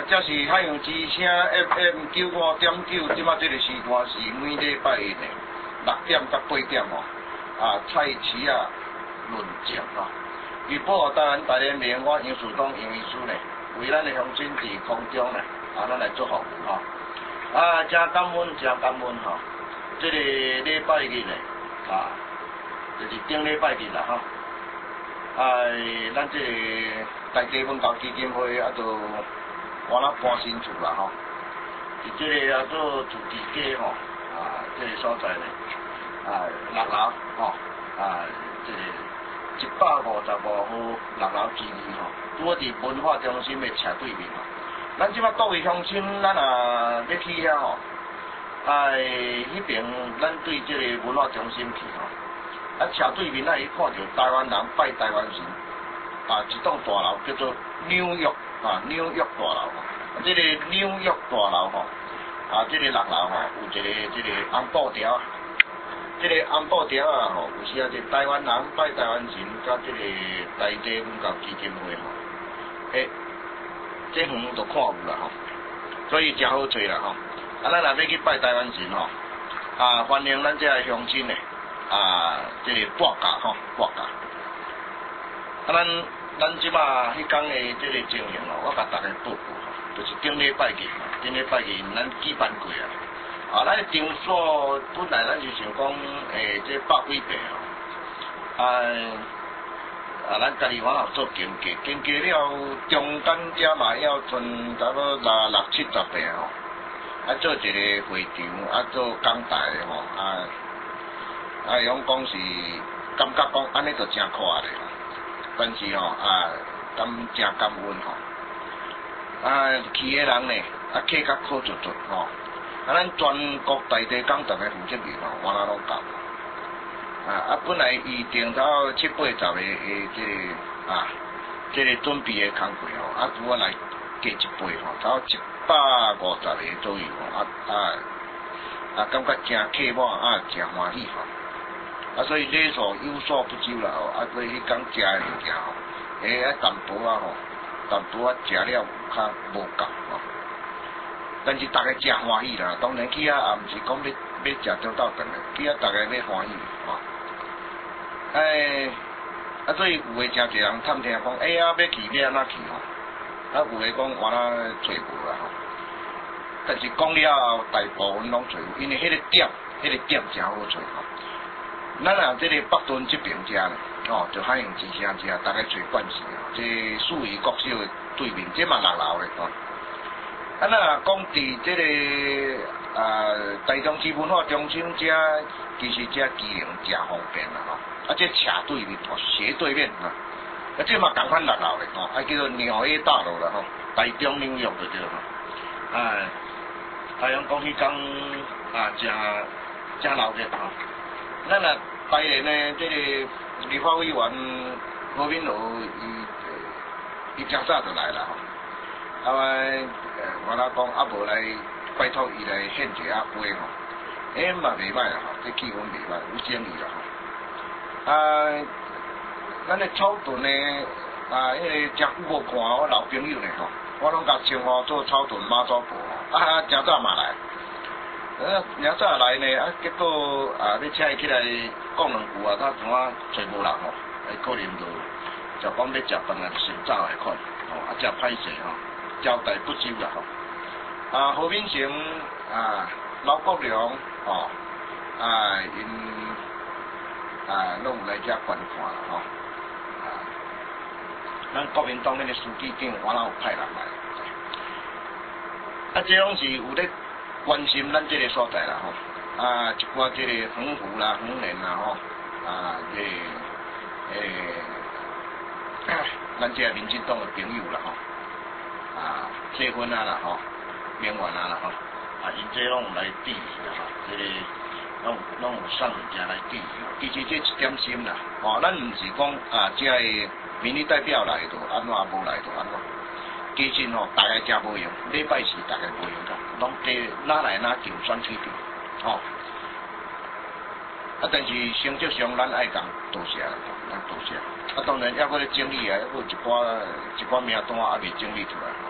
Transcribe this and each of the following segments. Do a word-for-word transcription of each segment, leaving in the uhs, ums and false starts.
这是海洋之声 F M 九五点九，即马这个时段是每礼拜一的六点到八点哦。啊，蔡奇啊论证哦。预报台湾大联盟，我杨树东杨医师呢，为咱的乡亲伫空中呢，啊，咱来做服务吼。啊，真感恩，真感恩吼。这个礼拜日呢，啊，就是顶礼拜日啦吼。啊，咱这个大家文教基金会啊，就我那搬新厝啦吼。伫这个啊做主题街吼，啊，这个所在呢，啊六楼吼，啊这个一百五十五号六楼之二吼，拄伫文化中心的斜对面吼。咱即摆各位乡亲，咱啊要去遐吼，啊迄边咱对这个文化中心去吼。啊，斜对面啊，伊看到台湾人拜台湾神，啊，一栋大楼叫做纽约啊，纽约大楼。啊，这个纽约大楼吼，啊，这个六楼吼，有一个这个红布条，这个红布条啊吼，有时啊，这台湾人拜台湾神，甲这个台地文教基金会吼，诶，这远都看有啦吼，所以真好做啦吼。啊，咱若要去拜台湾神吼，啊，欢迎咱这乡亲诶。啊，这个报价吼，报价。啊，咱咱即马迄天的这个情形哦，我甲大家报告吼，就是顶礼拜日，顶礼拜日咱举办过啊。啊，咱的场所本来咱就想讲，诶，这百几平哦。啊，啊，咱家己往后做经过，经过了中间遮嘛要存差不多六六七十平吼。啊，做一个会场，啊，做讲台吼，啊。啊，用讲是感觉讲安尼就真快咧，但是吼啊，感真感恩吼。啊，去诶人呢，啊客较好做做吼。啊，咱全国大地讲台诶负责人吼，我那拢搞。啊啊，本来预定到七八十个诶，这个啊，这个准备诶工课吼，啊，拄啊来加一倍吼，到一百五十个左右吼，啊啊啊，感觉真客满，啊真欢喜吼。啊，所以礼数有所不足啦吼，啊，所以迄天食诶物件吼，诶，啊淡薄啊吼，淡薄啊食了有较无够吼。但是大家真欢喜啦，当然去啊，也毋是讲要要食中昼顿诶，去啊大家要欢喜吼。哎，啊，所以有诶真侪人探听讲，哎呀，要去要安怎去吼？啊，有诶讲我那找无啦吼。但是讲了后，大部分拢找有，因为迄个点，迄个点真好找吼。咱啊，这个北屯这边遮呢，哦，就海洋之声遮，大概做惯势哦。这属于国小的对面，这嘛六楼的哦。啊，咱啊讲伫这个啊台中市文化中心遮，其实遮机能真方便啦吼。啊，这斜对面哦，斜对面啊，啊这嘛共款六楼的哦，啊叫做鸟 A 大楼啦吼，台中纽约就对吼。啊，太阳讲迄天啊，真真闹热吼。咱啊，当然呢，这个立法委员何敏如伊伊真早就来了吼，啊，呃，我那讲啊无来拜托伊来献一下杯吼，诶嘛袂歹啦吼，这气氛袂歹，有正义啦吼。啊，咱的草屯呢，啊，迄个真久无看我老朋友呢吼，我拢甲称呼做草屯妈祖婆，啊，真早嘛来。呃，明早来呢，啊，结果啊，你请伊起来讲两句啊，他怎啊找无人吼，诶，可能就就讲要食饭啊，先走来看，吼，啊，真歹势吼，交代不周啦吼。啊，何敏成啊，老国良吼，啊，因啊，拢有来遮观看啦吼。啊，咱国民党那个书记长，我哪有派人来？啊，这拢是有咧。关心咱这个所在啦吼，啊，一寡这个横幅啦、横联啦吼，啊，这诶，咱这民进党的朋友啦吼，啊，结婚啊啦吼，免完啊啦吼，啊，因这拢有来支持啦吼，这个拢拢有送物件来支持，其实这一点心啦，哦，咱毋是讲啊，这个民意代表来就安怎无来就安怎。其实吼，大家真无用，礼拜四大家无用噶，拢地哪来哪竞选区场，吼、哦。啊，但是成绩上咱爱讲多谢啦，咱多谢。啊，当然还佫咧整理啊，还佫一寡一寡名单还未整理出来。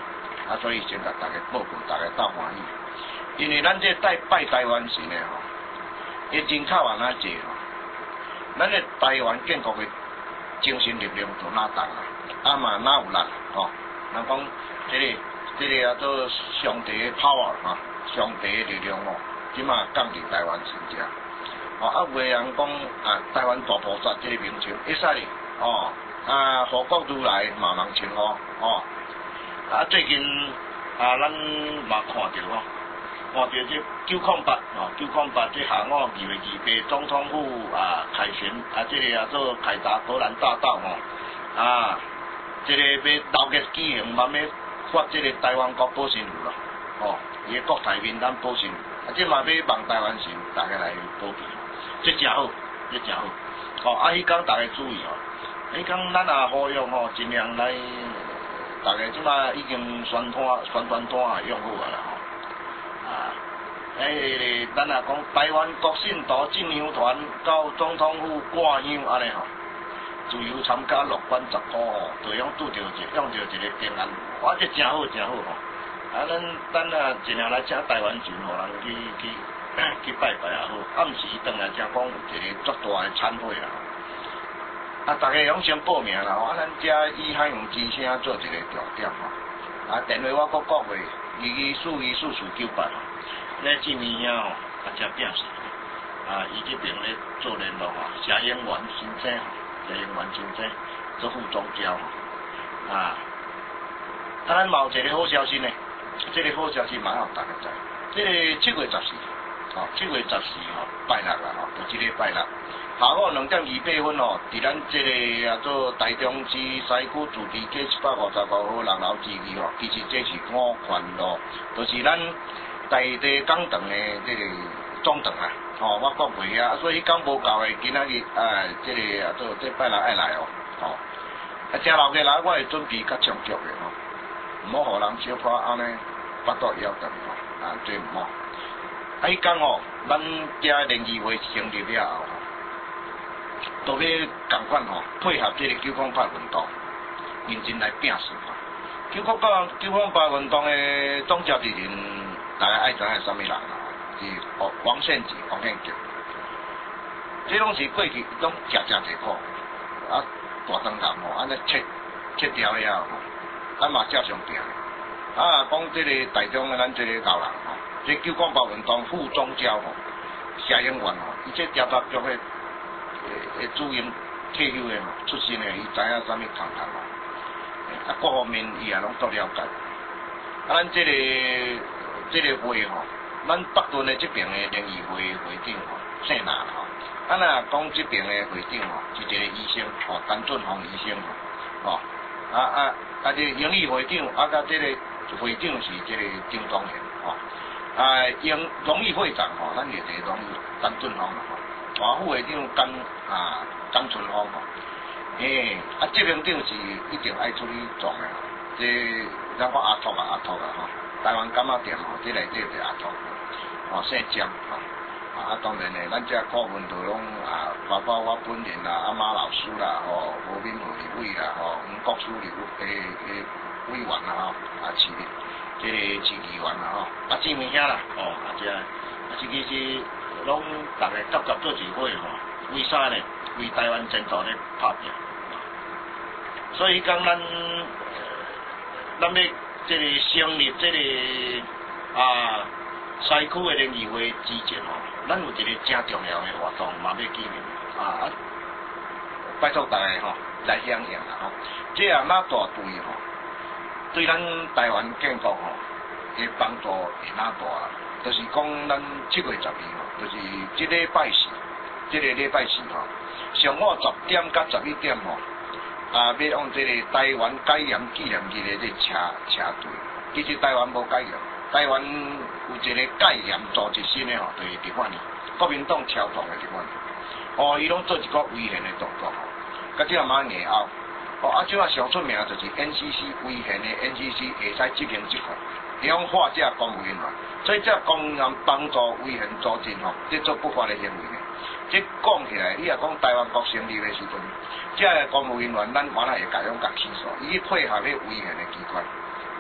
啊，所以先甲大家报告，大家斗欢喜。因为咱这拜拜台湾神的吼，伊真巧啊哪济吼，咱的台湾建国的精神力量就哪重啊，啊嘛哪有力吼，人讲这个这个啊做上帝的 power 哈，上帝的力量哦，即马降伫台湾身遮。哦，啊，有个人讲啊，台湾大菩萨这个名称会使哩，哦，啊，护国如来嘛人称呼，哦，啊，最近啊，咱嘛看到吼，看到这九空八，哦，九空八这下午二月二八总统府啊凯旋，啊，这个啊做凯达格兰大道吼，啊，这个要劳役举行，慢要发这个台湾国保身符啦，哦，伊个国台民咱保身符，啊，这嘛要望台湾神大家来保庇。这真好，这真好。哦，啊，迄天大家注意哦，迄天咱也呼吁吼，尽量来，大家即马已经宣传宣传单也用好啊啦吼。啊，诶，咱也讲台湾国信徒进香团到总统府挂香安尼吼，自由参加乐观十股吼，就用拄着一用着一个平安，哇，这真好真好吼。啊，咱咱啊尽量来请台湾神，互人去去。去拜拜也好，暗时转来才讲有一个足大的餐会啦。啊，大家拢先报名啦，啊，咱遮以海洋之声做一个重点吼。啊，电话我搁讲过，二二四二四四九八吼。咧这物件吼，啊，才表示，啊，伊这边咧做联络吼，谢英元先生吼，谢英元先生做副总教吼。啊，啊，咱嘛有一个好消息呢，这个好消息蛮好大家知，这个七月十四。哦，七月十四吼，拜六啦吼，就即个拜六，下午两点二八分哦，伫咱即个啊做台中市西区自治街一百五十五号人楼之二吼，其实这是五环路，就是咱台地港场的即个总场啊。哦，我讲过啊，所以讲无够的，今仔日啊，即个啊做即拜六爱来哦，哦，啊正老个来，我会准备较充足的吼，毋好互人小可安尼巴肚枵长吼，啊，这毋好。啊！迄讲哦，咱遮联谊会成立了后，都要共款吼，配合这个九空八运动，认真来拼死吼。九空八九空八运动的总召集人，大家爱知影什么人啦？是王王献吉、王献吉。这拢是过去拢食食济苦，啊大当谈吼，安尼切切掉了后，咱嘛照常拼。啊，讲这个台中的咱这个高人吼。这九光八运动副总召吼，谢英元吼，伊这调查局的诶主任退休的吼，出身的，伊知影啥物工作吼，啊各方面伊也拢足了解。啊，咱这个这个会吼，咱北屯的这边的联谊会会长吼，姓哪吼？啊若讲这边的会长吼，是一个医生吼，陈俊宏医生吼，哦，啊啊啊这荣誉会长，啊甲这个会长是这个张忠贤吼。啊，荣荣誉会长吼，咱就一个荣誉张俊宏啦吼，啊副会长江啊张春芳吼，诶，啊这边长是一定爱出去撞的吼，这咱讲阿拓啊阿拓啊吼，台湾柑仔店吼，这内底就阿拓，哦姓江吼，啊当然咧，咱这顾问就拢啊，包括我本人啦、阿马老师啦、吼吴敏华立委啦、吼吴国书立委诶诶委员啦吼，啊是。这个市议员啦吼，啊志明兄啦，哦啊这啊这个是拢大家集集做一伙吼，为啥呢？为台湾前途咧打拼。所以讲咱咱要这个成立这个啊西区的联谊会之前吼，咱有一个正重要的活动嘛要举行啊啊，拜托大家吼来响应啦吼，这也哪大对吼。对咱台湾建国吼，嘅帮助会哪大？就是讲咱七月十二号，就是即礼拜四，即个礼拜四吼，上午十点到十一点吼，啊，要往即个台湾戒严纪念日的这车车队。其实台湾无戒严，台湾有一个戒严组织新的吼，就是伫款呢，国民党超党的伫款呢，哦，伊拢做一个危险的动作吼，甲即个马硬后。哦，啊，即马上出名就是 N C C 危险的 N C C 会使执行这块，伊讲化这公务员嘛，所以这公务员帮助危险组织吼，这做不法的行为呢。这讲起来，你若讲台湾国成立的时阵，这个公务员员咱原来会甲用甲起诉，伊配合咧危险的机关，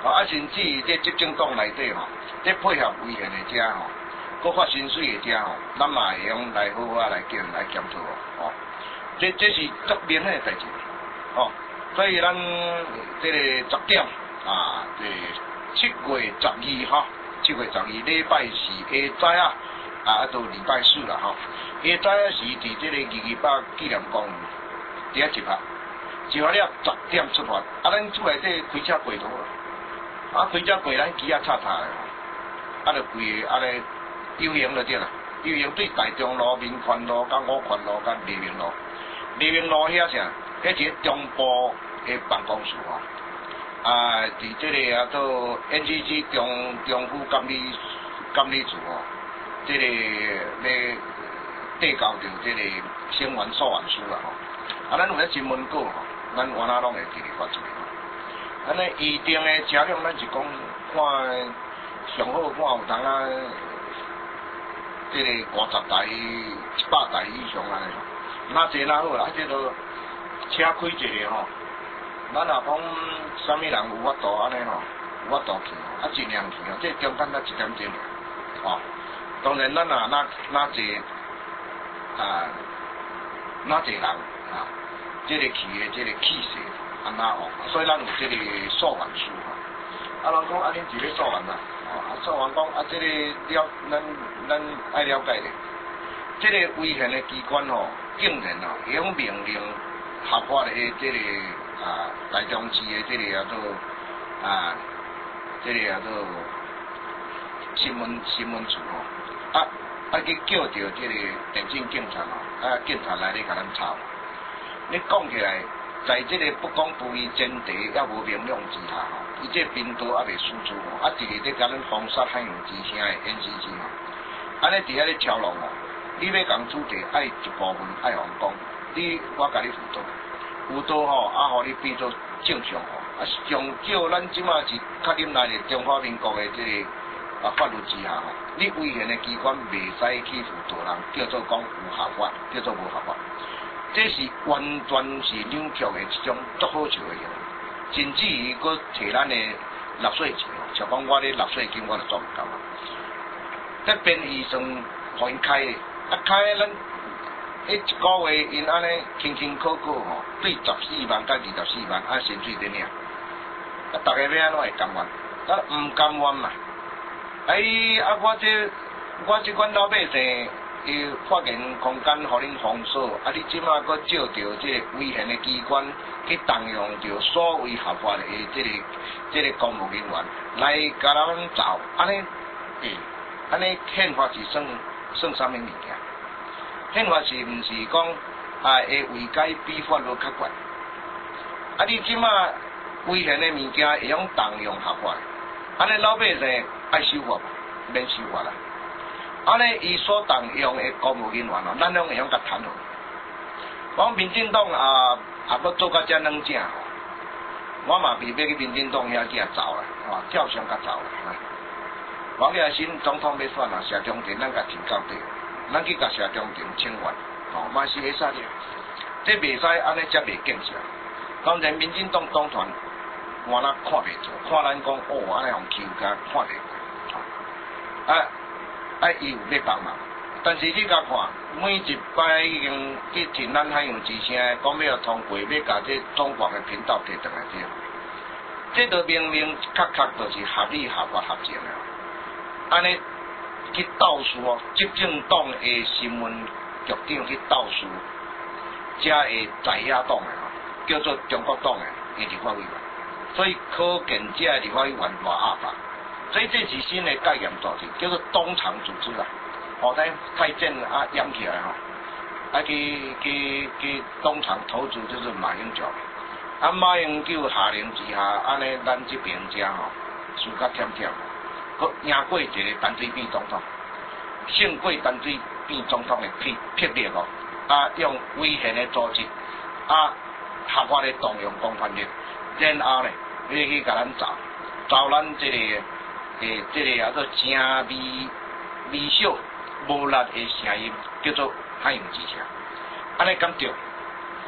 哦啊甚至这执政党内底吼，这配合危险的遮吼，搁发薪水的遮吼，咱嘛会用来好好来检来检讨哦。这这是足明显的代志哦。所以咱这个十点啊，这七月十二哈，七月十二礼拜四下早啊，啊到礼拜四啦吼。下早啊是伫这个二二八纪念公园，伫遐集合，集合了十点出发，啊咱厝内底开车过头啊，啊开车过咱机啊插塔的，啊就规个啊咧游行就对啦，游行对大中路、民权路、甲五权路、甲黎明路，黎明路遐啥？迄是中部的办公室吼，啊，伫这个啊做 N G C 中中府监理监理处吼，这个咧递交着这个声援诉愿书啦吼，啊，咱有咧新闻稿吼，咱原来拢会直直发出来吼。安尼预定的车辆，咱是讲看上好看有当啊，这个五十台、一百台以上安尼吼，哪济哪好啦，啊，这都。车开一个吼，咱若讲啥物人有法度安尼吼，有法度去，啊尽量去哦，这中间才一点钟哦。当然咱若哪哪济啊哪济人啊，这个去的这个气势安那哦，所以咱有这个诉愿书吼。啊，人讲啊，恁一个诉愿啦，哦，啊诉愿讲啊，这个了，咱咱爱了解咧，这个危险的机关吼，竟然哦用命令。合法的这个啊，台中市的这个叫做啊，这个叫做新闻新闻处吼，啊啊去叫着这个电信警察吼，啊警察来咧甲咱抄。你讲起来，在这个不公不义前提也无明亮之下吼，伊这频道也未输出吼，啊直直咧甲咱封杀海洋之声的 N C C 吼，安尼伫遐咧超浪吼，你要讲主题爱一部分爱互讲。你我甲你辅导，辅导吼，啊，互你变做正常吼，啊，上少咱即马是确定来自中华民国的这个啊法律之下吼，你危险的机关袂使去辅导人，叫做讲有合法，叫做无合法，这是完全是扭曲的一种足好笑的样，甚至于佫摕咱的纳税钱，像讲我咧纳税金我就做唔到啊，这边预算互因开的，啊开咱。迄一个月，因安尼辛辛苦苦吼，对十四万甲二十四万啊，薪水伫领，啊，逐个要安怎会甘愿？啊，毋甘愿嘛！哎，啊，我这我这款老百姓，伊发言空间互恁封锁，啊，你即马佫借着这个危险的机关去动用着所谓合法的这个这个公务人员来甲咱走，安尼，诶，安尼宪法是算算啥物物件？宪法是毋是讲啊会违改比法律较悬？啊，你即马危险的物件会用动用合法，安尼老百姓爱守法免守法啦。安尼伊所动用的公务人员哦，咱拢会用甲谈好。讲民进党啊，也要做甲遮软正吼，我嘛未要去民进党遐只走啦，吼，跳上甲走啦。王业新总统要选啊，社中庭咱甲停到底。咱去甲社中庭请愿，吼，嘛是会使的。这袂使安尼才袂建设。当然，民进党党团我那看袂做，看咱讲哦，安尼用球甲看袂过。啊啊，伊有要帮忙，但是你甲看，每一摆已经去听咱海洋之声，讲要通过，要甲这中国的频道摕转来听，这都明明确确就是合理、合法、合情的。安尼。去倒数哦，执政党的新闻局长去倒数，才会在野党的吼，叫做中国党的的立法委员，所以可见这立法委员偌合法，所以这是新的概念组织，叫做东厂组织啦。哦，咱太监啊养起来吼，啊去去去东厂投资就是马英九，啊马英九下令之下，安尼咱这边遮吼，输甲忝忝。佮赢过一个陈水扁总统，胜过陈水扁总统的霹霹雳哦，啊用危险的组织，啊合法的动用公权力，然后呢，你去甲咱找，找咱这个诶，这个叫做正微微小无力的声音，叫做海洋之声，安尼敢对？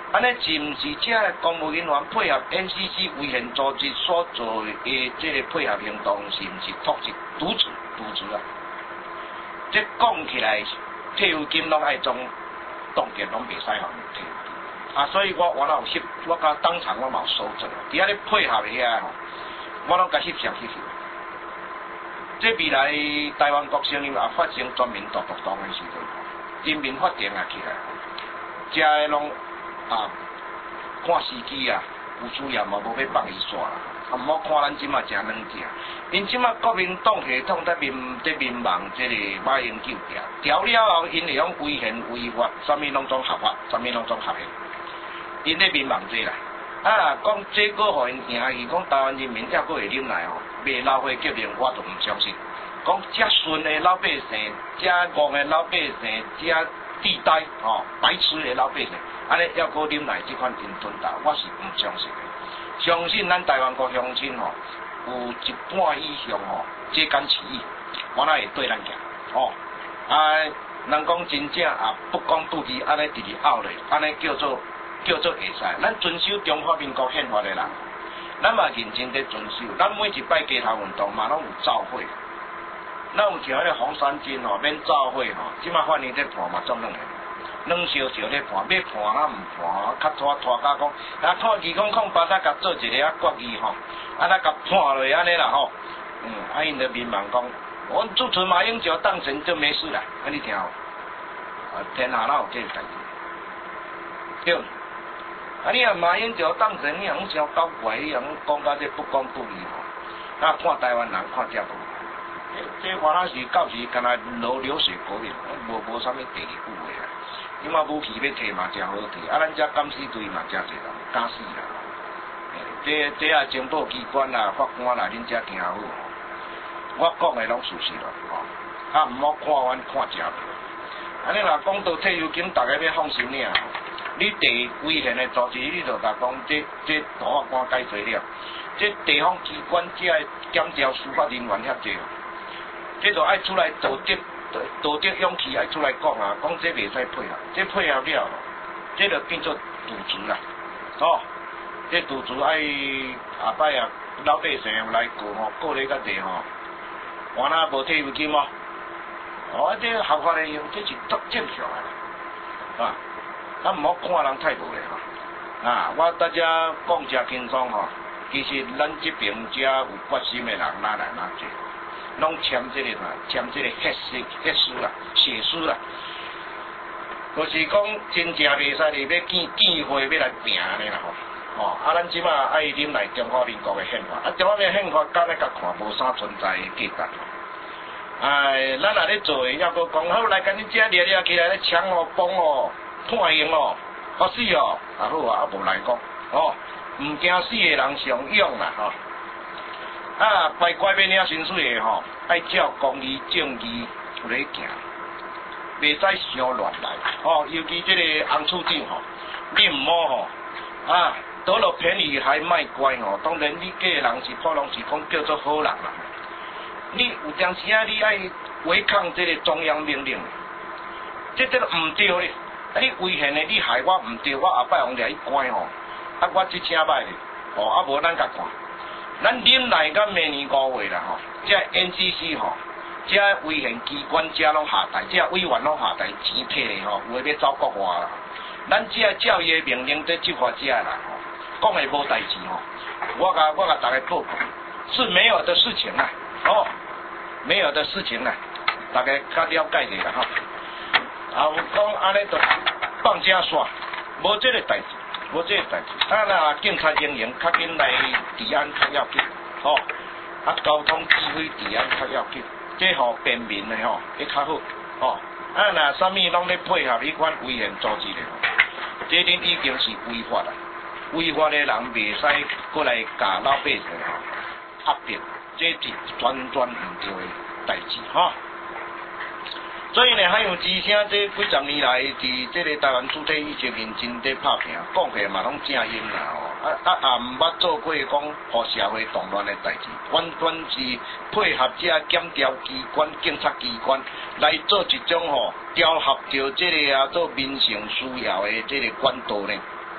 安尼是毋是这个公务人员配合 N C C 危险组织所做的这个配合行动，是毋是渎职、渎职、渎职啊？这讲起来，退休金拢爱从冻结，拢袂使互退休金啊！所以我我有翕，我甲当场我嘛有收证，伫遐咧配合的遐吼，我拢甲翕相翕翕。这未来台湾国省也发生全民大暴动的时阵，人民法庭也起来，遮个拢。啊，看司机啊，有需要嘛，无要放伊煞啦。啊，毋好看咱即马诚软正，因即马国民党系统在民在民望即个马英九调调了后，因会用违宪违法，啥物拢总合法，啥物拢总合宪。因咧民望这啦，啊，讲这个互因赢去，讲台湾人民还佫会忍耐吼，卖老伙革命我都毋相信。讲遮顺的老百姓，遮戆的老百姓，遮地带吼、哦、白痴的老百姓。安尼要搁忍耐即款因吞大，我是唔相信的。相信咱台湾国乡亲吼，有一半以上吼，揭竿起义，我那会对咱行。哦，啊，人讲真正啊，不公不义，安尼直直拗咧，安尼叫做叫做会使。咱遵守中华民国宪法的人，咱嘛认真在遵守。咱每一摆街头运动嘛拢有照会，咱有像迄个红衫军吼，免照会吼，即马法院在判嘛总两个。两小小咧判，要判啊毋判，较拖拖甲讲，啊看二讲控八搭甲做一个啊决议吼，啊咱甲判落安尼啦吼，嗯，啊因着民望讲，我支持马英九当选就没事啦，啊你听哦，啊天下哪有这个代志？对，啊你若马英九当选，你若像搞怪一样讲甲这不公不义吼，啊看台湾人看这个，这这我那是到时干那流流水过面，无无啥物第二句话啊。因为武器要摕嘛，真好摕，啊，咱遮敢死队嘛，真侪人敢死啦。这这啊，情报机关啦、法官啦，恁遮听好。我讲的拢事实啦，吼、哦，啊，毋好看阮看正安尼若讲到退休金，大家要放心尔。你地危险的组织，你就甲讲，这这大法官解决了，这地方机关遮检调司法人员遐济，这就爱出来道德。道德勇气爱出来讲啊，讲这袂使配合，这配合了，这就变做渎职啦，哦，这渎职爱下摆啊老百姓来告吼，告咧较济吼，我那无退休金哦，哦，这合法的用，这是足正常的，啊，咱毋好看人太无咧吼，啊，我大家讲真轻松吼，其实咱这边遮有决心的人哪来哪济。拢签这个嘛，签这个血书、血书啦、血书啦，就是讲真正袂使哩，要见见会要来拼安尼啦吼。哦，啊，咱即马爱忍耐中华民国的宪法，啊，中华民国宪法敢咧甲看无啥存在的价值。哎，咱若咧做的，要搁讲好来，甲恁遮掠掠起来咧抢哦、崩哦、判刑哦、发死哦，啊好啊，啊无来讲，哦，毋惊死的人上勇啦吼。啊，拜怪变了薪水的吼，爱照公义正义来行，袂使伤乱来。吼、哦，尤其这个洪处长吼，你毋好吼，啊，得了便宜还卖乖吼。当然，你个人是普通是讲叫做好人啦。你有当时啊，你爱违抗这个中央命令，这这个毋对咧。啊，你违宪的，你害我毋对，我下摆用掠去关吼。啊，我即请歹咧，哦，啊无咱甲看。咱忍耐到明年五月啦吼，这 N C C 吼，这危险机关这拢下台，这委员拢下台，钱摕咧吼，有诶要走国外啦。咱这教育命令在执法者啦吼，讲诶无代志吼，我甲我甲大家报告，是没有的事情啦，哦，没有的事情啦，大家较了解者啦吼。啊，有讲安尼就放假煞，无这个代志。无这个代志，啊那警察人员较紧来治安较要紧，吼、哦，啊交通指挥治安较要紧，这吼便民的吼会较好，哦，啊那啥物拢咧配合迄款危险组织的吼，这点已经是违法啦，违法的人袂使过来甲老百姓吼压迫，这是全全毋对的代志，吼、哦。所以呢，海洋之声这几十年来，伫这个台湾主体一直认真在拍拼，讲起嘛拢正英啦吼，啊啊也毋捌做过讲互社会动乱的代志，完全是配合这检调机关、警察机关来做一种吼调合着这个啊做民生需要的这个管道呢。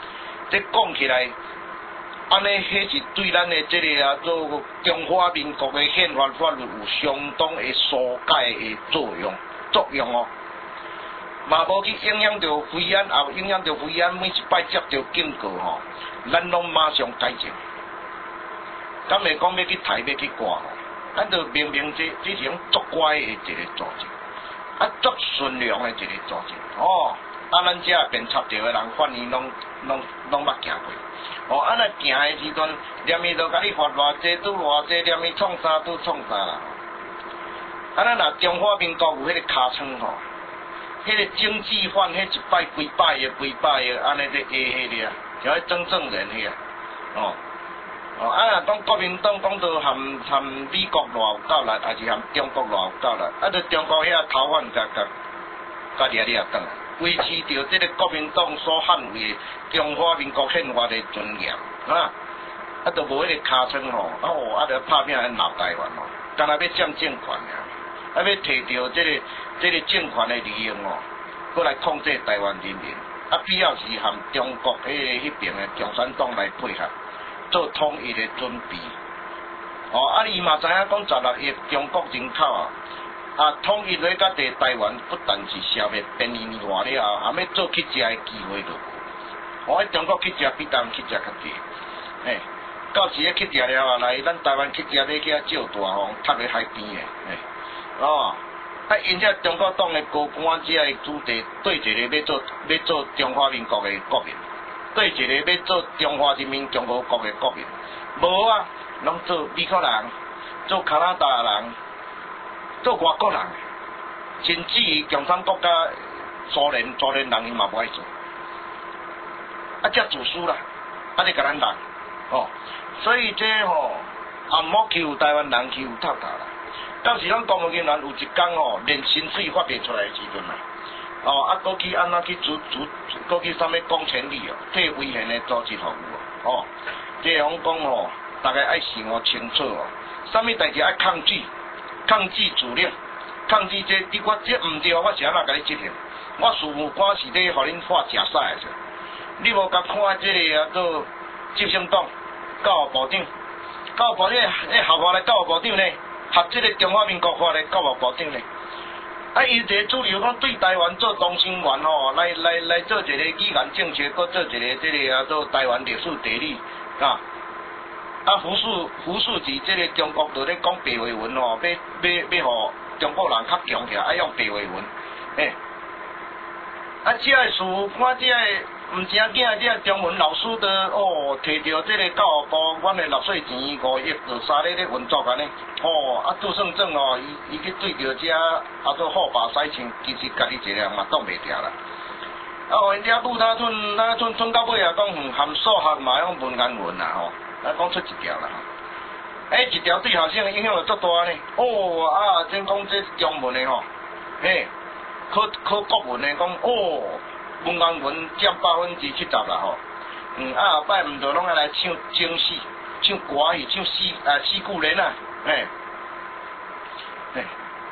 这讲起来，安尼迄是对咱的这个啊做中华民国的宪法法律有相当的疏解的作用作用哦。嘛无去影响到飞安，也影响到飞安每一摆接到警告吼，咱拢马上改正。敢会讲要去抬要去挂吼，咱就明明这这是种作怪的一个组织，啊作顺良的一个组织哦。啊，咱遮便插着的人，反而拢拢拢捌行过。哦，安尼行的时阵，连伊都甲你罚偌济，拄偌济，连伊创啥拄创啥啦。啊，咱若中华民国有迄个尻川吼，迄个经济犯，迄一摆几百个、几百个，安尼咧下迄个啊，就迄真正人迄个，哦。哦，啊，若讲国民党讲到含含美国偌有够力，还是含中国偌有够力，啊，着中国遐逃犯甲甲甲掠掠转来。维持着这个国民党所捍卫的中华民国宪法的尊严，啊，啊，都无迄个尻川吼，哦，啊，着拍拼来闹台湾吼，干那要占政权尔，啊，要摕着这个这个政权的利用哦，过来控制台湾人民，啊，必要是含中国迄个迄边的共产党来配合，做统一的准备。哦，啊，伊嘛知影讲十六亿中国人口啊。啊，统一咧，甲地台湾不但是消灭便宜化了后，还要做去食的机会都无。我喺中国去食比台湾去食较济，嘿，到时咧去食了后来，咱台湾去食咧去遐照大吼，塌咧海边诶，嘿，哦，啊，因遮中国党的高官只个主题对一个要做要做中华民国的国民，对一个要做中华人民共和国的国民，无啊，拢做美国人，做加拿大人。做外国人，甚至于共产国家、苏联、苏联人伊嘛无爱做，啊，遮自私啦，啊，你甲咱人，哦，所以这吼，也毋好欺负台湾人，欺负透透啦。到时咱公务人员有一天哦，连薪水发袂出来的时阵啦，哦，啊，搁去安怎去组组，搁去啥物公权力哦，替危险的组织服务哦，这样讲哦，大家爱想哦清楚哦，啥物代志爱抗拒。抗拒主令，抗拒这，你我这毋对，我是安怎甲你执行？我事务官是咧，互恁发食屎的，你无甲看这个啊，做执行党、教育部长、教育部长诶，合法的教育部长呢，合这个中华民国法的教育部长呢，啊，伊一个主流讲对台湾做中心员吼，来来来做一个语言政策，搁做一个这个啊，做台湾历史地理啊。啊，胡树胡树是这个中国在咧讲白话文吼，要要要互中国人较强起来，爱用白话文，诶，啊，这个事看这个毋正经，这个中文老师的哦，摕到这个教育部，阮的纳税钱五亿二三咧咧运作安尼，哦，啊，杜胜正哦，伊伊去对着这啊做好把使钱，其实家己一个人嘛挡袂掉啦。啊，互因遮布他寸，那寸寸到尾啊，讲含数学嘛，用文言文啦吼。咱讲出一条啦，哎，一条对学生的影响就足大呢。哦啊，真讲这中文的吼，嘿，考考国文的讲哦，文言文占百分之七十啦吼。嗯啊，后摆毋着拢爱来唱京戏、唱歌戏、唱四啊四句联啊，嘿，嘿，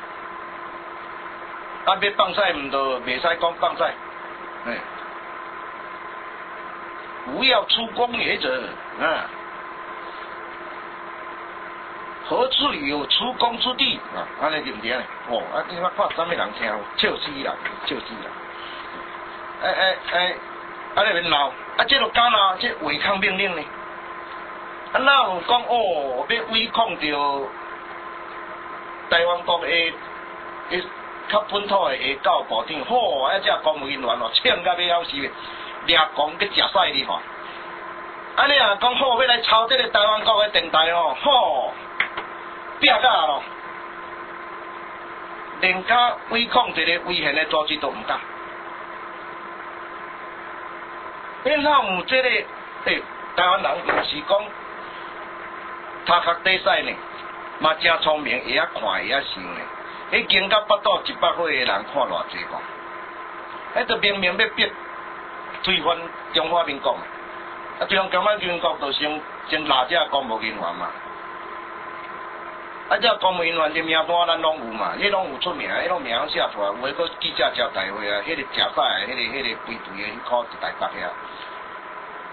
啊要放屎毋着袂使讲放屎，嘿，不要出公野者啊。何处有出工之地啊？安尼对毋对呢？哦，啊，你看看啥物人听，笑死人，笑死人！哎哎哎，啊你免闹，啊这就敢若这违抗命令呢？啊哪有讲哦，要违抗着台湾国的的较本土的下教部长，吼，啊这公务人员哦，呛甲要死的，掠公去食屎哩吼！安尼啊讲好要来抄这个台湾国的电台哦，吼！拼甲咯，连甲违抗一个危险的组织都毋敢。因哪有这个？诶，台湾人毋是讲头壳底使呢，嘛真聪明，会晓看，会晓想呢。迄经到腹肚一百岁的人看偌济个，迄就明明要逼推翻中华民国，啊，推翻中华民国就先先拉这公务人员嘛。啊！这公务人员的名单咱拢有嘛，迄拢有出名，迄拢名写出来，有诶，搁记者招待会啊，迄个食屎诶，迄个迄个排队诶，去考一台北遐。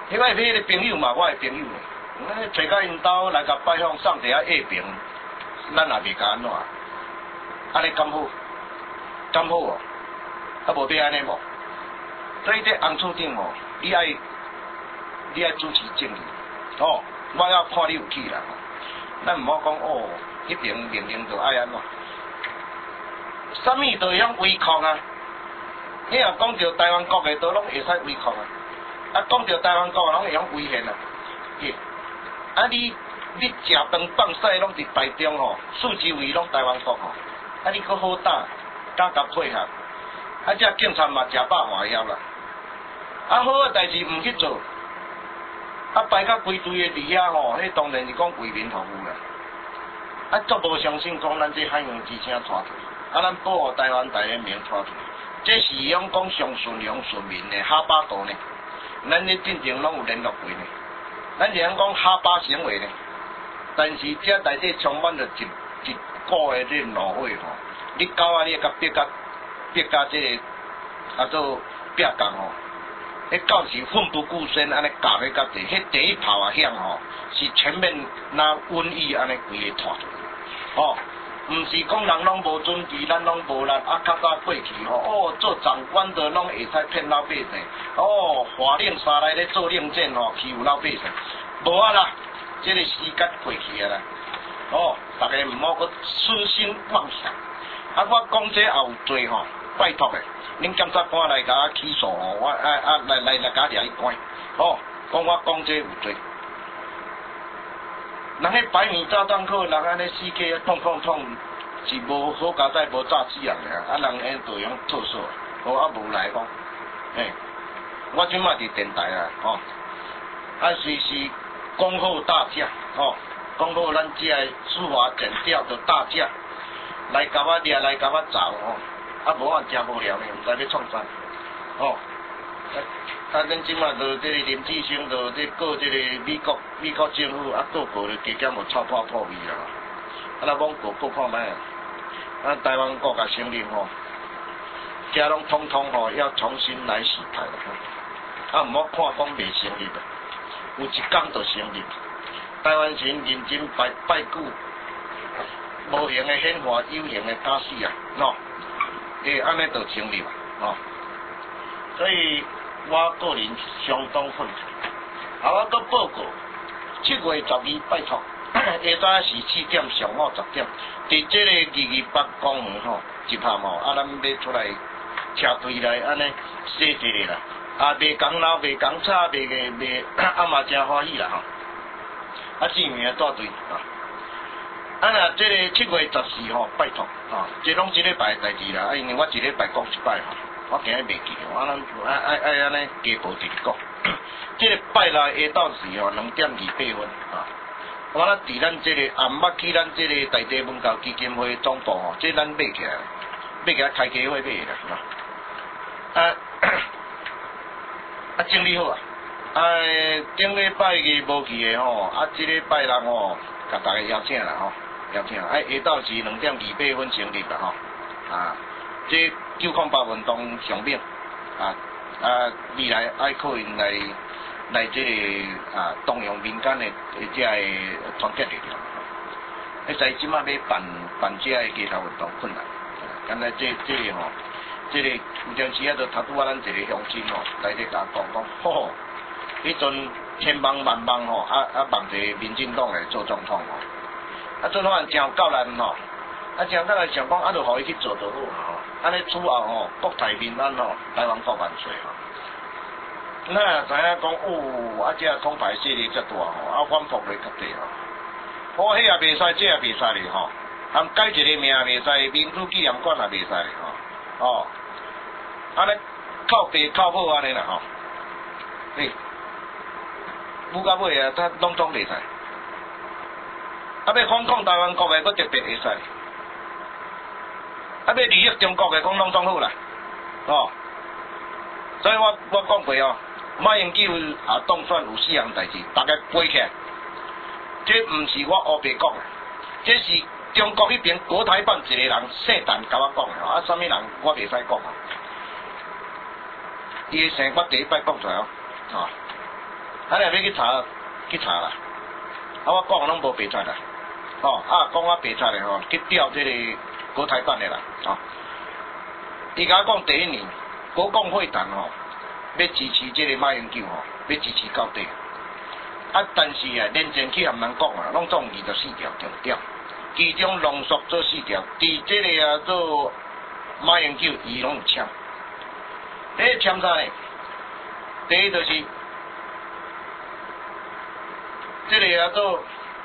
迄个迄个朋友嘛，我的朋友呢，咱找到因兜来甲拜访，送一下月饼，咱也袂甲安怎，安尼敢好？敢好哦？啊无必安尼无？所以这红厝顶哦，你爱你爱主持正义，哦，我要看你有气啦，咱毋好讲哦，一定明明就爱安怎，啥物都会晓威控啊！你若讲着台湾国的，都拢会使威控啊！啊，讲着台湾国，拢会晓威胁啊！嘿，啊你你食饭放屎拢伫台中吼，四周围拢台湾国吼，啊你搁好打，敢甲配合，啊这警察嘛食饱欢晓啦，啊好个代志毋去做，啊排甲规堆的伫遐吼，迄当然是讲为民服务啦，啊足无相信讲咱这海洋之声拖出去，啊咱保护台湾台的名拖出去。这是用讲上顺良顺民的哈巴道呢，咱咧进前拢有联络过呢。咱是讲讲哈巴行为呢，但是这内底充满着一一股的这怒火吼。你狗啊，你甲逼甲逼甲这个啊做逼共吼，迄狗是奋不顾身安尼咬咧甲地，迄第一炮啊响吼，是全面拿瘟疫安尼规个拖出去，吼。毋是讲人拢无准备，咱拢无力，啊较早过去吼，哦做长官的拢会使骗老百姓，哦华令山内咧做令箭吼，欺负老百姓，无啊啦，这个时间过去啊啦，哦，大家毋好阁痴心妄想，啊我讲这也有罪吼，拜托诶，恁检察官来甲我起诉吼，我啊啊来来来甲我抓去关，哦，讲我讲这有罪。人迄百米炸弹客，人安尼死气痛痛痛，是无好佳哉无炸死人个，啊人因就用特殊，哦啊无来讲，嘿，我即摆伫电台啊，吼，啊随时讲好大家，吼，讲好咱即个司法检调着大家来甲我掠来甲我找吼，啊无我真无聊呢，毋知要创啥，吼。啊，恁即马就这个林志升就这告这个美国美国政府啊，告告就加减有臭破破味啦。啊，咱罔告告看卖啊，咱台湾国家成立吼，遮拢通通吼要重新来洗牌啦。啊，毋好看讲袂成立啊，有一天就成立。台湾人认真拜拜久，无形的宪法，有形的假死啊，喏，诶，安尼就成立啊，喏，所以。我个人相当愤慨，啊，我搁报告，七月十二拜托，下早是四点上午十点，伫这个二二八公园吼，一下吼，啊，咱要出来车队来安尼洗一个啦，啊，卖讲老卖讲炒，卖个卖，啊嘛真欢喜啦吼，啊，志明带队啊，啊若这个七月十四吼，拜托啊，这拢一礼拜代志啦，啊，因为我一礼拜讲一摆吼。我今日袂记，我咱爱爱爱安尼加步直讲。这个拜来下到时吼，两点二八分啊。我咱伫咱这个暗捌去咱这个在地文教基金会总部吼，这咱买起来，买起来开家会买啦。啊啊，整理好啊。啊，顶礼拜个无去的吼，啊，这礼拜六吼，甲大家邀请啦吼，邀请。哎，下到时两点二八分成立啦吼，啊。这九零八运动上面啊啊，未来爱可能来来这个啊动用民间的这个团结力量。迄在即马要办办这个街头运动困难，刚才这这个吼，这个有阵时啊，就头拄啊，咱一个乡亲吼来咧甲讲讲，吼，迄阵千万万万吼，啊啊，望一个民进党来做总统吼，啊做总统真有够难吼。啊，正咱来想讲，啊，就互伊去做就好吼。安尼此后吼，国泰民安吼，台湾国万岁吼。咱也知影讲，哦，啊，这通牌势力遮大吼，啊，反复咧较济吼。好，迄也袂使，这也袂使咧吼。含改一个名也袂使，民主纪念馆也袂使咧吼。哦，安尼靠爸靠母安尼啦吼。嘿，舞到尾啊，他拢总袂使。啊，要反抗台湾国的，佫特别会使。啊，要利益中国的，讲拢总好啦，哦。所以我我讲过哦，马英九啊当选有四样代志，大家背起来。这毋是我黑白讲的，这是中国迄边国台办一个人姓陈甲我讲的，啊，啥物人我袂使讲啊。伊的姓我第一摆讲出来哦，啊， 啊，你若要去查去查啦，啊，我讲拢无白贼啦，吼、哦，啊，讲我白贼咧吼，去调这个国台办的啦，吼、哦，伊甲我讲第一年国共会谈吼，要支持这个马英九吼，要支持到底。啊，但是啊，连前去含人讲啊，拢总二十四条重点，其中浓缩做四条，伫这个啊做马英九伊拢有签。第一签啥呢？第一就是这个啊做，